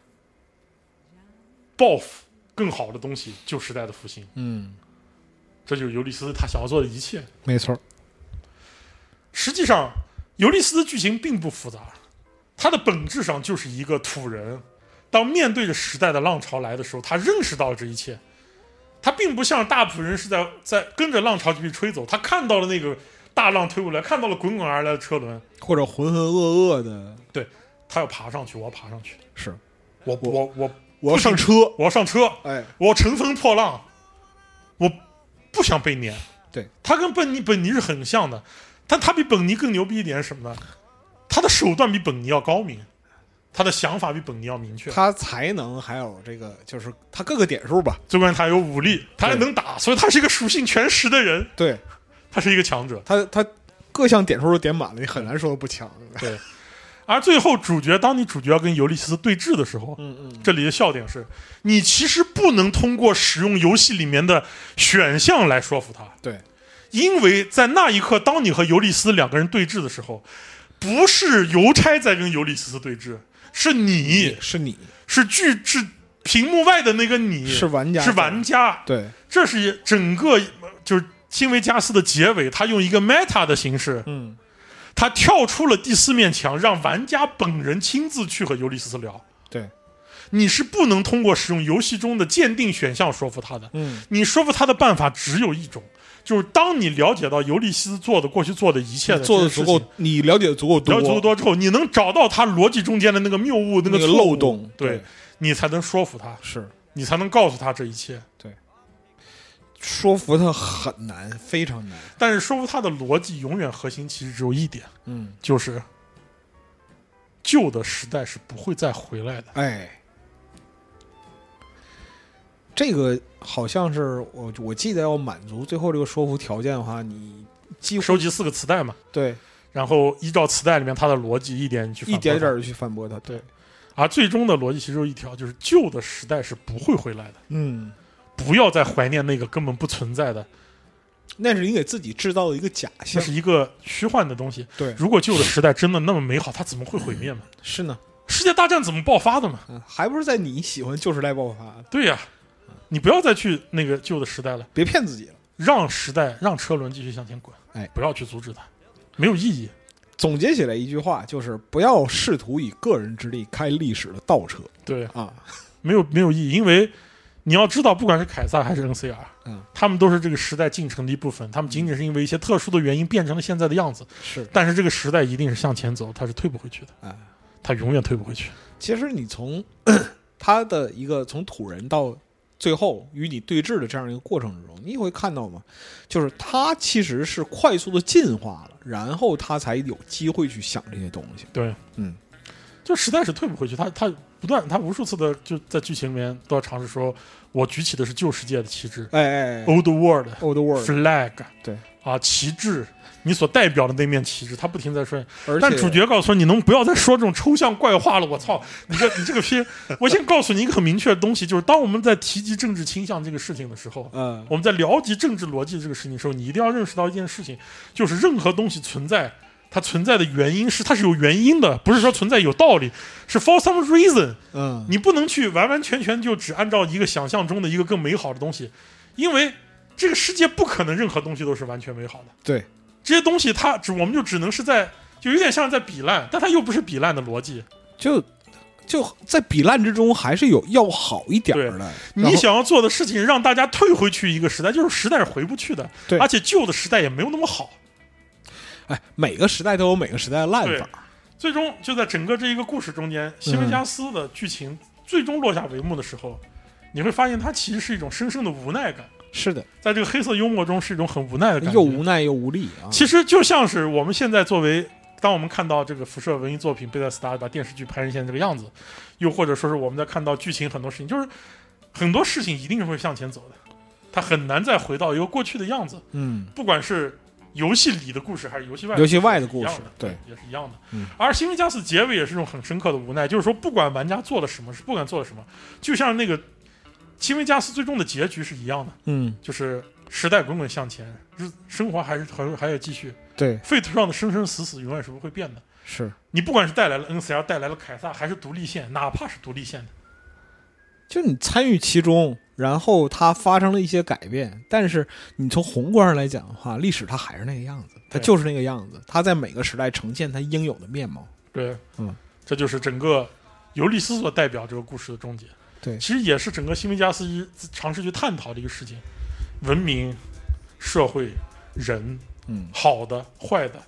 抱负更好的东西，旧时代的复兴。 嗯， 这就是尤利斯他想要做的一切。 没错。 实际上尤利斯的剧情并不复杂，他的本质上就是一个土人，当面对着时代的浪潮来的时候，他认识到了这一切。他并不像大仆人是在在跟着浪潮继续吹走，他看到了那个大浪推过来，看到了滚滚而来的车轮， 或者浑浑噩噩的， 对，他要爬上去，我要爬上去， 是我我我我要上车， 我要上车， 哎， 我要乘风破浪，我不想被撵。 对， 他跟本尼本尼是很像的，但他比本尼更牛逼一点是什么呢？他的手段比本尼要高明。他的想法比本尼要明确， 他才能还有这个，就是他各个点数吧。 最关键他有武力，他还能打，所以他是一个属性全实的人。 对， 他是一个强者， 他他各项点数都点满了，你很难说他不强。 对，而最后主角，当你主角要跟尤利斯对峙的时候， 嗯嗯， 这里的笑点是，你其实不能通过使用游戏里面的选项来说服他。 对， 因为在那一刻，当你和尤利斯两个人对峙的时候，不是邮差在跟尤利斯对峙。是你是你是剧是屏幕外的那个你是玩家是玩家， 对， 这是整个就是新维加斯的结尾，他用一个 meta 的形式， 嗯， 他跳出了第四面墙，让玩家本人亲自去和尤利斯聊。 对， 你是不能通过使用游戏中的鉴定选项说服他的， 嗯， 你说服他的办法只有一种。就是当你了解到尤利斯做的过去做的一切的做的足够，你了解的足够多， 了解足够多之后，你能找到他逻辑中间的那个谬误、那个漏洞， 对， 对你才能说服他， 是你才能告诉他这一切。 对，说服他很难，非常难。 但是说服他的逻辑永远核心其实只有一点， 嗯， 就是旧的时代是不会再回来的。 哎。这个好像是我我记得要满足最后这个说服条件的话，你几乎收集四个磁带嘛， 对， 然后依照磁带里面它的逻辑一点去一点点的去反驳它，对。 而最终的逻辑其实有一条，就是旧的时代是不会回来的。 嗯， 不要再怀念那个根本不存在的， 那是你给自己制造的一个假象， 那是一个虚幻的东西。 对， 如果旧的时代真的那么美好，它怎么会毁灭呢？ 是呢， 世界大战怎么爆发的呢？ 嗯，还不是在你喜欢旧时代爆发的？ 对呀。你不要再去那个旧的时代了， 别骗自己了， 让时代让车轮继续向前滚， 哎， 不要去阻止它，没有意义。 总结起来一句话就是：不要试图以个人之力开历史的倒车。 对啊， 没有没有意义，因为你要知道，不管是凯撒还是 N C R， 嗯， 他们都是这个时代进程的一部分，他们仅仅是因为一些特殊的原因变成了现在的样子。 是， 但是这个时代一定是向前走，它是退不回去的， 哎， 它永远退不回去。 其实你从他的一个从土人到最后与你对峙的这样一个过程之中，你会看到吗？就是他其实是快速的进化了，然后他才有机会去想这些东西。 对， 嗯， 就实在是退不回去。他他不断，他无数次的就在剧情里面都要尝试说，我举起的是旧世界的旗帜， 哎哎 ，Old World，Old World Flag， 对啊，旗帜。你所代表的那面旗帜，他不停在说， 而且但主角告诉说，你能不要再说这种抽象怪话了？我操，你这你这个片，我先告诉你一个很明确的东西，就是当我们在提及政治倾向这个事情的时候， 嗯， 我们在聊及政治逻辑这个事情的时候，你一定要认识到一件事情，就是任何东西存在， 它存在的原因是它是有原因的，不是说存在有道理，是 for some reason。 嗯， 你不能去完完全全就只按照一个想象中的一个更美好的东西，因为这个世界不可能任何东西都是完全美好的。 对， 这些东西它只我们就只能是在就有点像在比烂，但它又不是比烂的逻辑。 就就在比烂之中还是有要好一点的。 你想要做的事情让大家退回去一个时代，就是时代是回不去的， 对， 而且旧的时代也没有那么好。 哎，每个时代都有每个时代的烂法。 最终就在整个这一个故事中间，西维加斯的剧情最终落下帷幕的时候，嗯、你会发现它其实是一种深深的无奈感。 是的， 在这个黑色幽默中是一种很无奈的感觉， 又无奈又无力啊。 其实就像是我们现在作为，当我们看到这个辐射文艺作品贝塞斯达把电视剧拍成现在这个样子，又或者说是我们在看到剧情很多事情，就是很多事情一定是会向前走的，它很难再回到一个过去的样子。 嗯， 不管是游戏里的故事还是游戏外游戏外的故事， 对， 对， 也是一样的。 嗯， 而新维加斯结尾也是一种很深刻的无奈，就是说不管玩家做了什么，是不管做了什么，就像那个新维加斯最终的结局是一样的。 嗯， 就是时代滚滚向前，日生活还是还还要继续。 对， 废土上的生生死死永远是不会变的。 是你不管是带来了 N C L， 带来了凯撒，还是独立线，哪怕是独立线的， 就你参与其中，然后它发生了一些改变，但是你从宏观上来讲的话，历史它还是那个样子，它就是那个样子，它在每个时代呈现它应有的面貌。 对， 嗯， 这就是整个尤利斯所代表这个故事的终结。 对， 其实也是整个新维加斯尝试去探讨的一个事情：文明、社会、人， 嗯， 好的、坏的。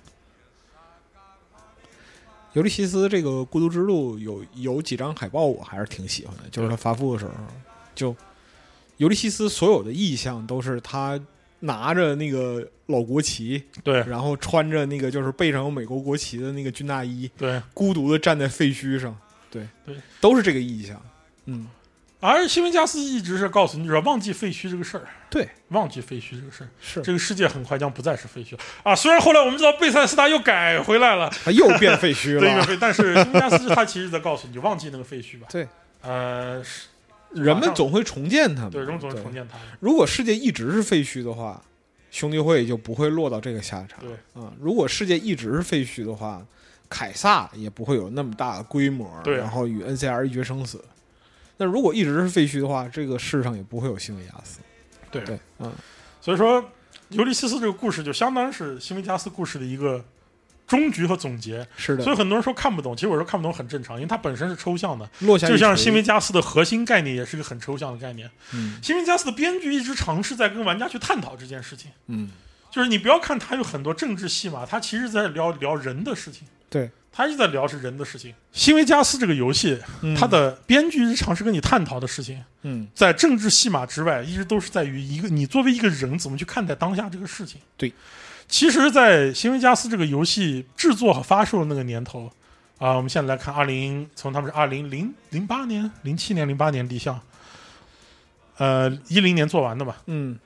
尤利西斯这个《孤独之路》有有几张海报我还是挺喜欢的，就是他发布的时候，就尤利西斯所有的意象都是他拿着那个老国旗， 对， 然后穿着那个就是背上有美国国旗的那个军大衣， 对， 孤独的站在废墟上，对对， 都是这个意象。嗯， 而新维加斯一直是告诉你，说忘记废墟这个事儿， 对， 忘记废墟这个事儿， 是这个世界很快将不再是废墟啊。虽然后来我们知道贝塞斯达又改回来了， 他又变废墟了， 对，但是新维加斯他其实在告诉你，忘记那个废墟吧。 对， 呃， 人们总会重建它们， 对，人们总会重建它们。 如果世界一直是废墟的话，兄弟会就不会落到这个下场。 对啊、嗯，如果世界一直是废墟的话，凯撒也不会有那么大的规模， 对， 然后与 N C R 一决生死。那如果一直是废墟的话，这个世上也不会有新维加斯。 对对，嗯， 所以说尤利西斯这个故事就相当是新维加斯故事的一个终局和总结。 是的， 所以很多人说看不懂，其实我说看不懂很正常，因为它本身是抽象的， 落下就像新维加斯的核心概念也是个很抽象的概念。 嗯， 新维加斯的编剧一直尝试在跟玩家去探讨这件事情。 嗯， 就是你不要看它有很多政治戏码，它其实在聊聊人的事情。 对， 他一直在聊是人的事情。新维加斯这个游戏， 嗯、 它的编剧日常是跟你探讨的事情， 嗯， 在政治戏码之外，一直都是在于一个你作为一个人怎么去看待当下这个事情。 对， 其实，在新维加斯这个游戏制作和发售的那个年头啊、呃，我们现在来看，二零从他们是二零零零八年、零七年、零八年立项，呃，一零年做完的嘛， 嗯，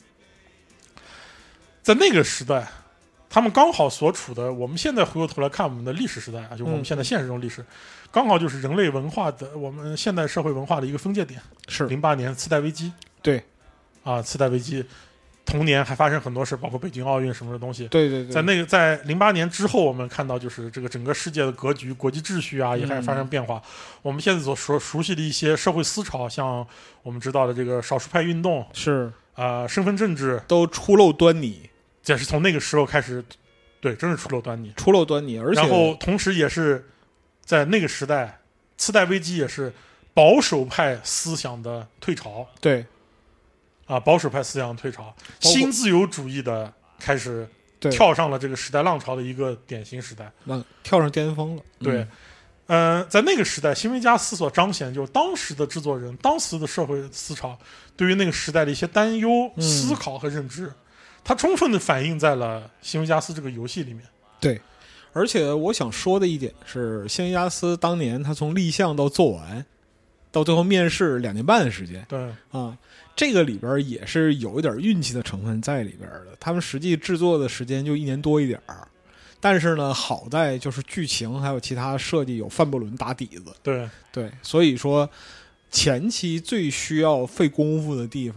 在那个时代。他们刚好所处的，我们现在回过头来看我们的历史时代啊，就我们现在现实中历史，嗯、刚好就是人类文化的我们现代社会文化的一个分界点。 是零八年次贷危机， 对， 啊，次贷危机，同年还发生很多事，包括北京奥运什么的东西。 对对对， 在那个在零八年之后，我们看到就是这个整个世界的格局、国际秩序啊，也开始发生变化。嗯、我们现在所熟熟悉的一些社会思潮，像我们知道的这个少数派运动， 是啊、呃，身份政治都出露端倪。 这是从那个时候开始，对，真是出露端倪， 出露端倪，而且然后同时也是在那个时代，次贷危机也是保守派思想的退潮， 对， 啊，保守派思想的退潮，新自由主义的开始跳上了这个时代浪潮的一个典型时代， 那跳上巅峰了， 对。 嗯呃，在那个时代，新维加斯所彰显就是当时的制作人、当时的社会思潮对于那个时代的一些担忧、 嗯、 思考和认知。它充分的反映在了新维加斯这个游戏里面。 对，而且我想说的一点是，新维加斯当年他从立项到做完，到最后面试两年半的时间。 对啊，这个里边也是有一点运气的成分在里边的。他们实际制作的时间就一年多一点儿，但是呢，好在就是剧情还有其他设计有范伯伦打底子。 对对，所以说前期最需要费功夫的地方。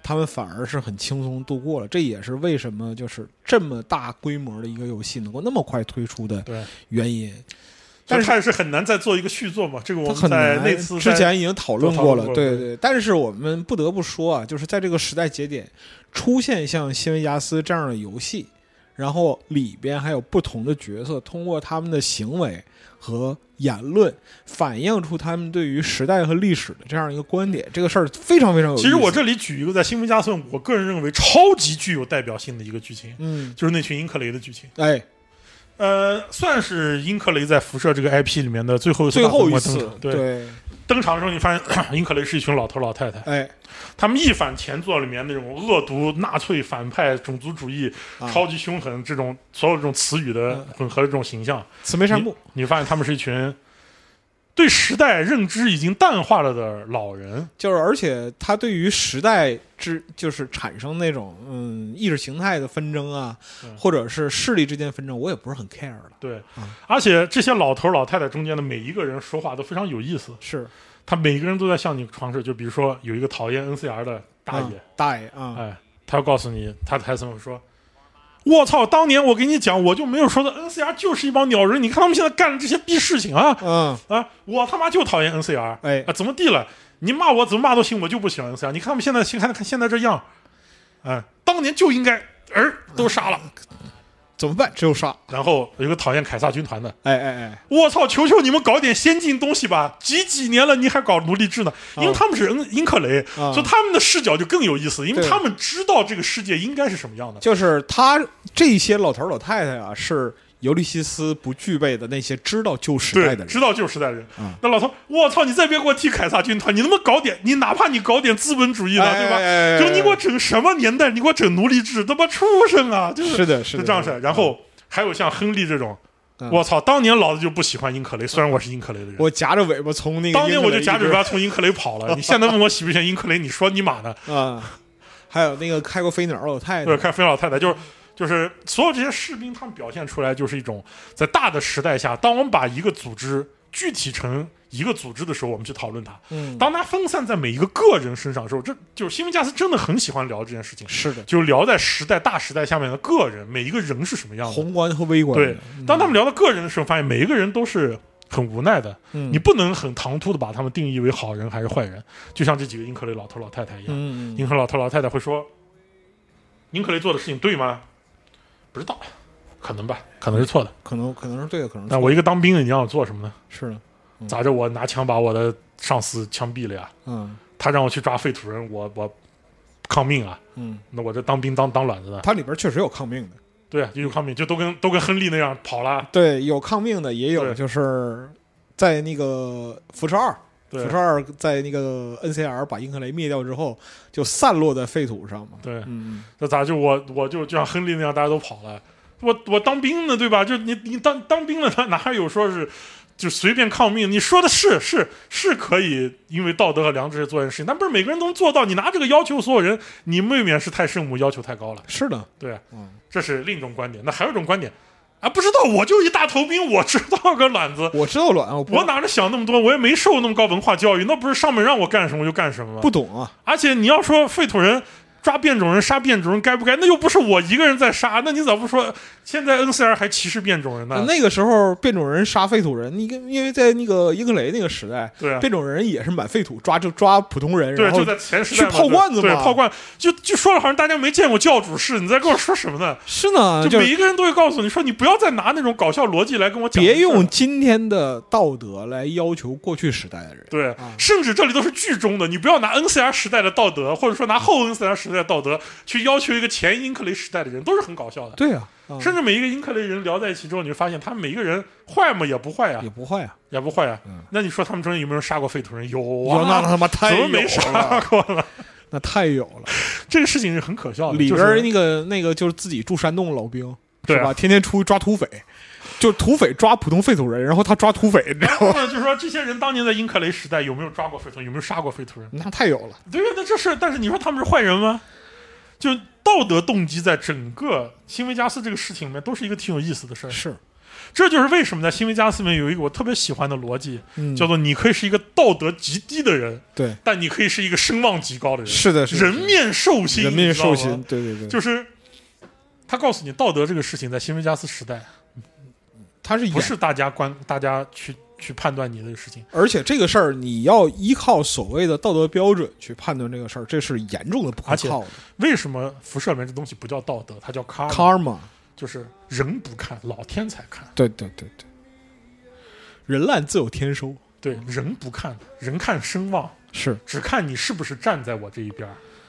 他们反而是很轻松度过了。这也是为什么就是这么大规模的一个游戏能够那么快推出的原因。但是他也是很难再做一个续作嘛，这个我们在那次之前已经讨论过了， 过对对。但是我们不得不说啊，就是在这个时代节点出现像新维加斯这样的游戏，然后里边还有不同的角色，通过他们的行为和言论反映出他们对于时代和历史的这样一个观点，这个事儿非常非常有意思。 其实我这里举一个在新维加斯我个人认为超级具有代表性的一个剧情， 嗯， 就是那群英克雷的剧情。 哎， 呃，算是英克雷在辐射这个 I P 里面的最后一次最后一次登场。对， 对登场的时候你发现英克雷是一群老头老太太， 哎， 他们一反前作里面那种恶毒纳粹反派种族主义、 啊、 超级凶狠这种所有这种词语的混合的这种形象， 慈眉善目， 你发现他们是一群对时代认知已经淡化了的老人， 就是而且他对于时代之就是产生那种嗯意识形态的纷争啊，或者是势力之间纷争，我也不是很 care 了。 对、 啊， 而且这些老头老太太中间的每一个人说话都非常有意思， 是他每个人都在向你传授，就比如说有一个讨厌 N C R 的大爷， 啊、大爷啊， 哎，他要告诉你，他的台词会说。我操！当年我跟你讲，我就没有说的 N C R 就是一帮鸟人。你看他们现在干的这些逼事情啊， 嗯啊，我他妈就讨厌 N C R， 哎啊，怎么地了？你骂我怎么骂都行，我就不喜欢 N C R。你看他们现在，看看现在这样，哎，当年就应该儿都杀了， 怎么办？只有杀。 然后有个讨厌凯撒军团的， 哎哎哎， 我操！求求你们搞点先进东西吧！几几年了，你还搞奴隶制呢？因为他们是英英克雷， 啊、 所以他们的视角就更有意思，因为他们知道这个世界应该是什么样的。 就是他这些老头老太太啊，是尤利西斯不具备的那些知道旧时代的人， 知道旧时代的人。 嗯、 那老头，我操！你再别给我提凯撒军团，你能不能搞点？你哪怕你搞点资本主义的， 哎、 对吧？ 哎哎哎就你给我整什么年代？你给我整奴隶制，他妈畜生啊！就是是的，是的， 是这样式。然后。嗯还有像亨利这种，嗯、我操！当年老子就不喜欢英克雷，虽然我是英克雷的人， 我夹着尾巴从那个， 当年我就夹着尾巴从英克雷跑了。你现在问我喜不喜欢英克雷，你说你妈呢？ 啊！还有那个开过飞鸟老太太， 对，开飞鸟老太太就是就是所有这些士兵，他们表现出来就是一种在大的时代下，当我们把一个组织具体成一个组织的时候，我们去讨论它。 嗯， 当它分散在每一个个人身上的时候，这就是新维加斯真的很喜欢聊这件事情。 是的， 就聊在时代大时代下面的个人，每一个人是什么样的， 宏观和微观。 对， 嗯、 当他们聊到个人的时候，发现每一个人都是很无奈的。 嗯， 你不能很唐突的把他们定义为好人还是坏人，就像这几个英克雷老头老太太一样。 嗯， 英克雷老头老太太会说：“英克雷做的事情对吗？不知道，可能吧，可能是错的， 可能可能是对的，可能是错的。 那我一个当兵的，你让我做什么呢？ 是的。” 咋着？我拿枪把我的上司枪毙了呀！ 嗯， 他让我去抓废土人，我我抗命啊！ 嗯， 那我这当兵当当卵子的。 他里边确实有抗命的， 对啊，就有抗命，就都跟都跟亨利那样跑了。 对，有抗命的，也有就是在那个辐射二，辐射二在那个 N C R 把英克雷灭掉之后，就散落在废土上嘛。 对， 嗯， 那咋就我我就就像亨利那样，大家都跑了。我我当兵的对吧？就你你当当兵的，他哪有说是？就随便抗命，你说的是是是可以，因为道德和良知做件事情，但不是每个人都能做到。你拿这个要求所有人，你未免是太圣母，要求太高了。 是的， 对， 嗯， 这是另一种观点。那还有一种观点啊，不知道，我就一大头兵，我知道个卵子， 我知道卵，我我哪能想那么多？我也没受那么高文化教育，那不是上面让我干什么我就干什么吗？ 不懂啊。 而且你要说废土人。抓变种人杀变种人该不该？那又不是我一个人在杀，那你咋不说现在 N C R 还歧视变种人呢？ 那个时候变种人杀废土人，你因为在那个英克雷那个时代， 对、啊， 变种人也是满废土抓就抓普通人， 对，就在前时代去泡罐子嘛， 对，泡罐就就说了好像大家没见过教主式，你在跟我说什么呢？ 是呢， 就每一个人都会告诉你说，你不要再拿那种搞笑逻辑来跟我讲， 别用今天的道德来要求过去时代的人， 对， 啊、 甚至这里都是剧中的，你不要拿 N C R 时代的道德，或者说拿后 N C R 时代的道德。去要求一个前英克雷时代的人都是很搞笑的， 对啊，啊甚至每一个英克雷人聊在一起之后，你会发现他们每一个人坏嘛也不坏啊， 也不坏啊， 也不坏啊。 嗯、 那你说他们中间有没有人杀过废土人？有啊， 那他妈太有了， 怎么没杀过了？ 那太有了， 这个事情是很可笑的。 里边就是、 那个那个就是自己住山洞的老兵， 对、啊、 是吧？天天出去抓土匪。就土匪抓普通废土人，然后他抓土匪，你知道吗？ 就是说，这些人当年在英克雷时代有没有抓过废土人？有没有杀过废土人？ 那太有了。 对，那这是，但是你说他们是坏人吗？就道德动机在整个新维加斯这个事情里面都是一个挺有意思的事儿。 是， 这就是为什么在新维加斯里面有一个我特别喜欢的逻辑， 嗯、 叫做你可以是一个道德极低的人， 对， 但你可以是一个声望极高的人。 是的，是的， 人面兽心， 人面兽心，对对对， 就是他告诉你道德这个事情在新维加斯时代， 他是不是大家关大家去去判断你的事情， 而且这个事儿你要依靠所谓的道德标准去判断这个事儿，这是严重的不可靠的。 为什么辐射里面这东西不叫道德，它叫 karma？ karma 就是人不看，老天才看。 对对对对，人烂自有天收。 对，人不看，人看声望， 是只看你是不是站在我这一边，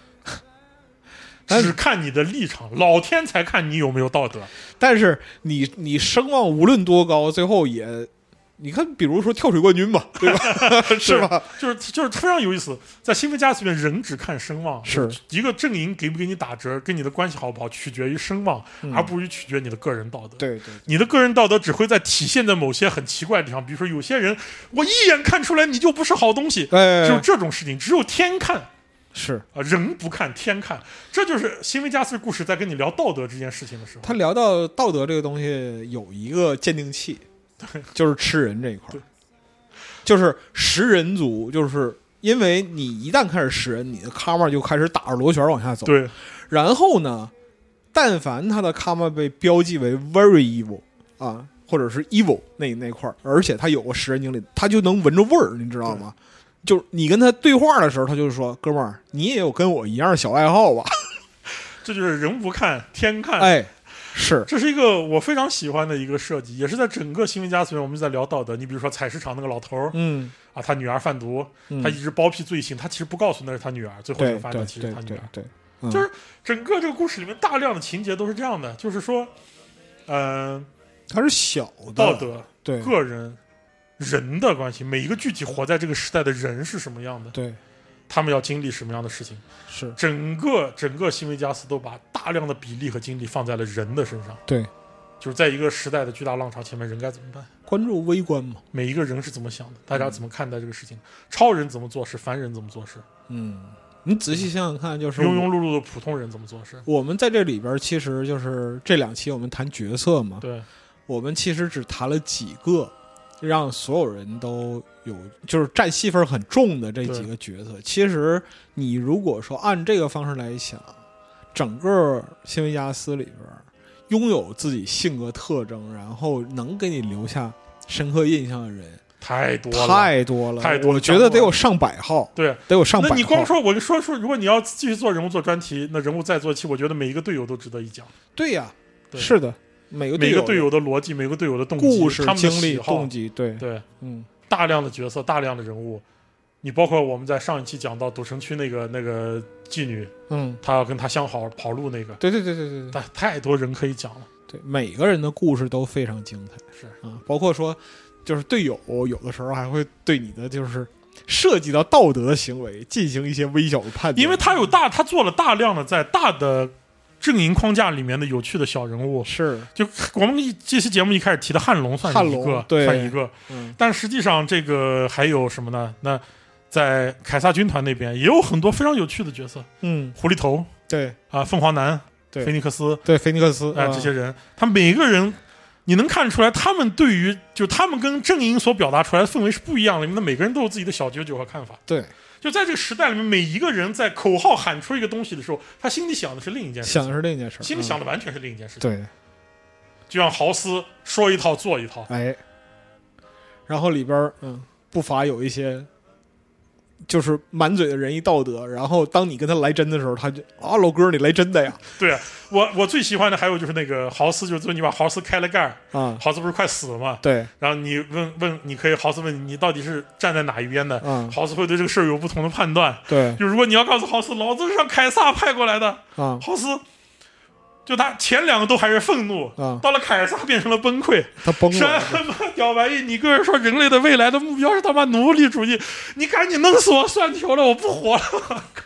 只看你的立场，老天才看你有没有道德。 但是你你声望无论多高，最后也。你看，比如说跳水冠军嘛，对吧？是吧？ 就是就是非常有意思，在新维加斯里面，人只看声望， 是一个阵营给不给你打折，跟你的关系好不好，取决于声望， 嗯、 而不是取决于你的个人道德。 对 对, 对， 你的个人道德只会在体现在某些很奇怪的地方，比如说有些人，我一眼看出来你就不是好东西， 哎， 就这种事情，只有天看。 是啊，人不看天看，这就是新维加斯故事在跟你聊道德这件事情的时候， 他聊到道德这个东西有一个鉴定器，就是吃人这一块。就是食人族，就是因为你一旦开始食人，你的卡玛就开始打着螺旋往下走。 对， 然后呢，但凡他的卡玛被标记为 very evil 啊，或者是 evil 那那块儿，而且他有个食人经历，他就能闻着味儿，你知道吗？就是你跟他对话的时候，他就是说：“哥们儿，你也有跟我一样小爱好吧？” 这就是人不看天看， 哎。是， 这是一个我非常喜欢的一个设计，也是在整个新维加斯里面我们在聊道德。你比如说采石场那个老头， 嗯啊，他女儿贩毒， 嗯、 他一直包庇罪行，他其实不告诉那是他女儿，最后就发现其实是他女儿。 对，对对对嗯、 就是整个这个故事里面大量的情节都是这样的，就是说，嗯、呃， 它是小的道德， 对个人人的关系，每一个具体活在这个时代的人是什么样的， 对。 他们要经历什么样的事情？ 是整个整个新维加斯都把大量的比例和精力放在了人的身上。 对， 就是在一个时代的巨大浪潮前面，人该怎么办？ 关注微观嘛， 每一个人是怎么想的，大家怎么看待这个事情？嗯、超人怎么做事，凡人怎么做事？ 嗯，你仔细想想看，就是庸庸碌碌的普通人怎么做事？ 我们在这里边，其实就是这两期我们谈角色嘛， 对， 我们其实只谈了几个。让所有人都有就是占戏份很重的这几个角色，其实你如果说按这个方式来想，整个新维加斯里边拥有自己性格特征，然后能给你留下深刻印象的人太多了， 太多了， 太多了， 我觉得得有上百号， 对， 得有上百号。 那你光说，我就说说，如果你要继续做人物做专题，那人物再做期，我觉得每一个队友都值得一讲。 对呀、 对是的。每个每个队友的逻辑，每个队友的动机、 故事、 他们的经历、 喜好动机，对对， 嗯， 大量的角色，大量的人物，你包括我们在上一期讲到赌城区那个那个妓女， 嗯， 她要跟她相好跑路那个， 对对对对对， 但太多人可以讲了， 对，每个人的故事都非常精彩， 是啊，包括说，就是队友有的时候还会对你的就是涉及到道德的行为进行一些微小的判断， 因为他有大，他做了大量的在大的阵营框架里面的有趣的小人物， 是就我们这期节目一开始提的汉龙算是一个， 对， 算一个， 嗯， 但实际上这个还有什么呢？那在凯撒军团那边也有很多非常有趣的角色， 嗯， 狐狸头， 对啊，凤凰男， 对， 菲尼克斯， 对，菲尼克斯， 哎、呃，这些人，他每一个人，你能看出来，他们对于就他们跟阵营所表达出来的氛围是不一样的，那每个人都有自己的小九九和看法， 对。 就在这个时代里面，每一个人在口号喊出一个东西的时候，他心里想的是另一件事情， 想的是另一件事， 心里想的完全是另一件事情。对， 就像豪斯说一套做一套， 哎，然后里边嗯不乏有一些就是满嘴的仁义道德，然后当你跟他来真的时候，他就啊老哥你来真的呀？ 对啊，我我最喜欢的还有就是那个豪斯，就是你把豪斯开了盖啊， 豪斯不是快死了吗？ 对， 然后你问问，你可以豪斯问你，你到底是站在哪一边的？ 啊， 豪斯会对这个事儿有不同的判断。 对， 就如果你要告诉豪斯，老子是让凯撒派过来的， 啊， 豪斯。就他前两个都还是愤怒， 啊， 到了凯撒变成了崩溃， 他崩了。 什么屌玩意？你个人说人类的未来的目标是他妈奴隶主义，你赶紧弄死我算球了，我不活了。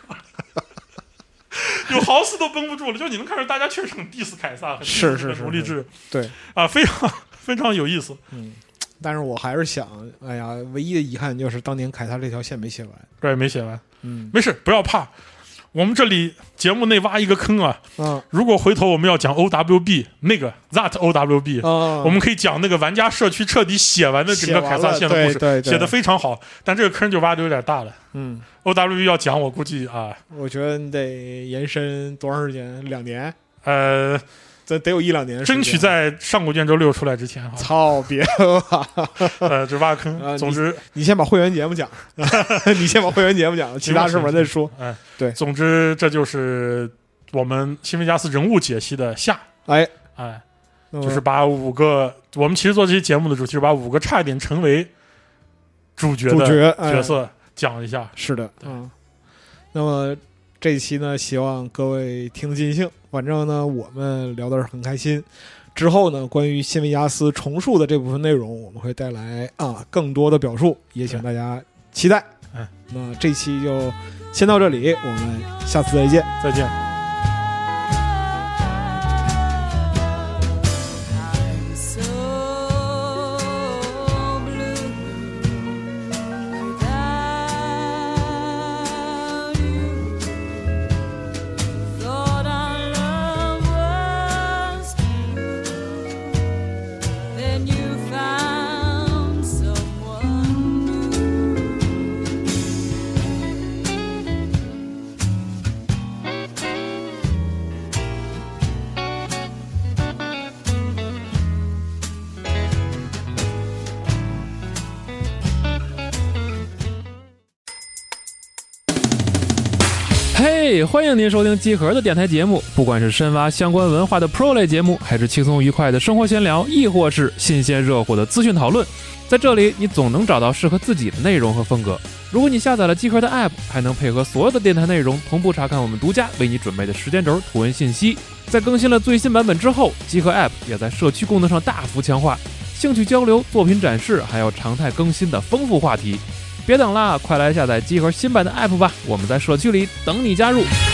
有豪斯都绷不住了，就你能看出大家确实很 diss 凯撒，很 diss 是是奴隶制， 对啊，非常非常有意思。 嗯，但是我还是想，哎呀，唯一的遗憾就是当年凯撒这条线没写完， 对，没写完。 嗯， 没事，不要怕。 我们这里节目内挖一个坑啊！ 嗯， 如果回头我们要讲 O W B 那个 That O W B，、 嗯、 我们可以讲那个玩家社区彻底写完的整个凯撒线的故事， 对对对写的非常好。但这个坑就挖的有点大了。 嗯 ，O W B 要讲，我估计啊， 我觉得你得延伸多长时间？两年？ 呃， 这得有一两年， 争取在上古卷轴六出来之前。 操，别吧！ 呃，这挖坑。 啊、 总之你，你先把会员节目讲，你先把会员节目讲，其他事儿再说。 哎， 对， 总之这就是我们新维加斯人物解析的下。 哎哎。就是把五个，我们其实做这期节目的主题是把五个差一点成为主角的角色讲一下。 哎、是的，嗯。那么这一期呢，希望各位听得尽兴。反正呢，我们聊的是很开心。之后呢，关于新维加斯重述的这部分内容，我们会带来啊更多的表述，也请大家期待。 嗯， 那这期就先到这里，我们下次再见， 再见。 嘿，欢迎您收听机核的电台节目，不管是深挖相关文化的 Pro 类节目，还是轻松愉快的生活闲聊，亦或是新鲜热火的资讯讨论，在这里你总能找到适合自己的内容和风格。如果你下载了机核的 App， 还能配合所有的电台内容同步查看我们独家为你准备的时间轴图文信息。在更新了最新版本之后，机核 App 也在社区功能上大幅强化，兴趣交流、作品展示，还有常态更新的丰富话题。别等啦，快来下载机核新版的 App 吧！我们在社区里等你加入。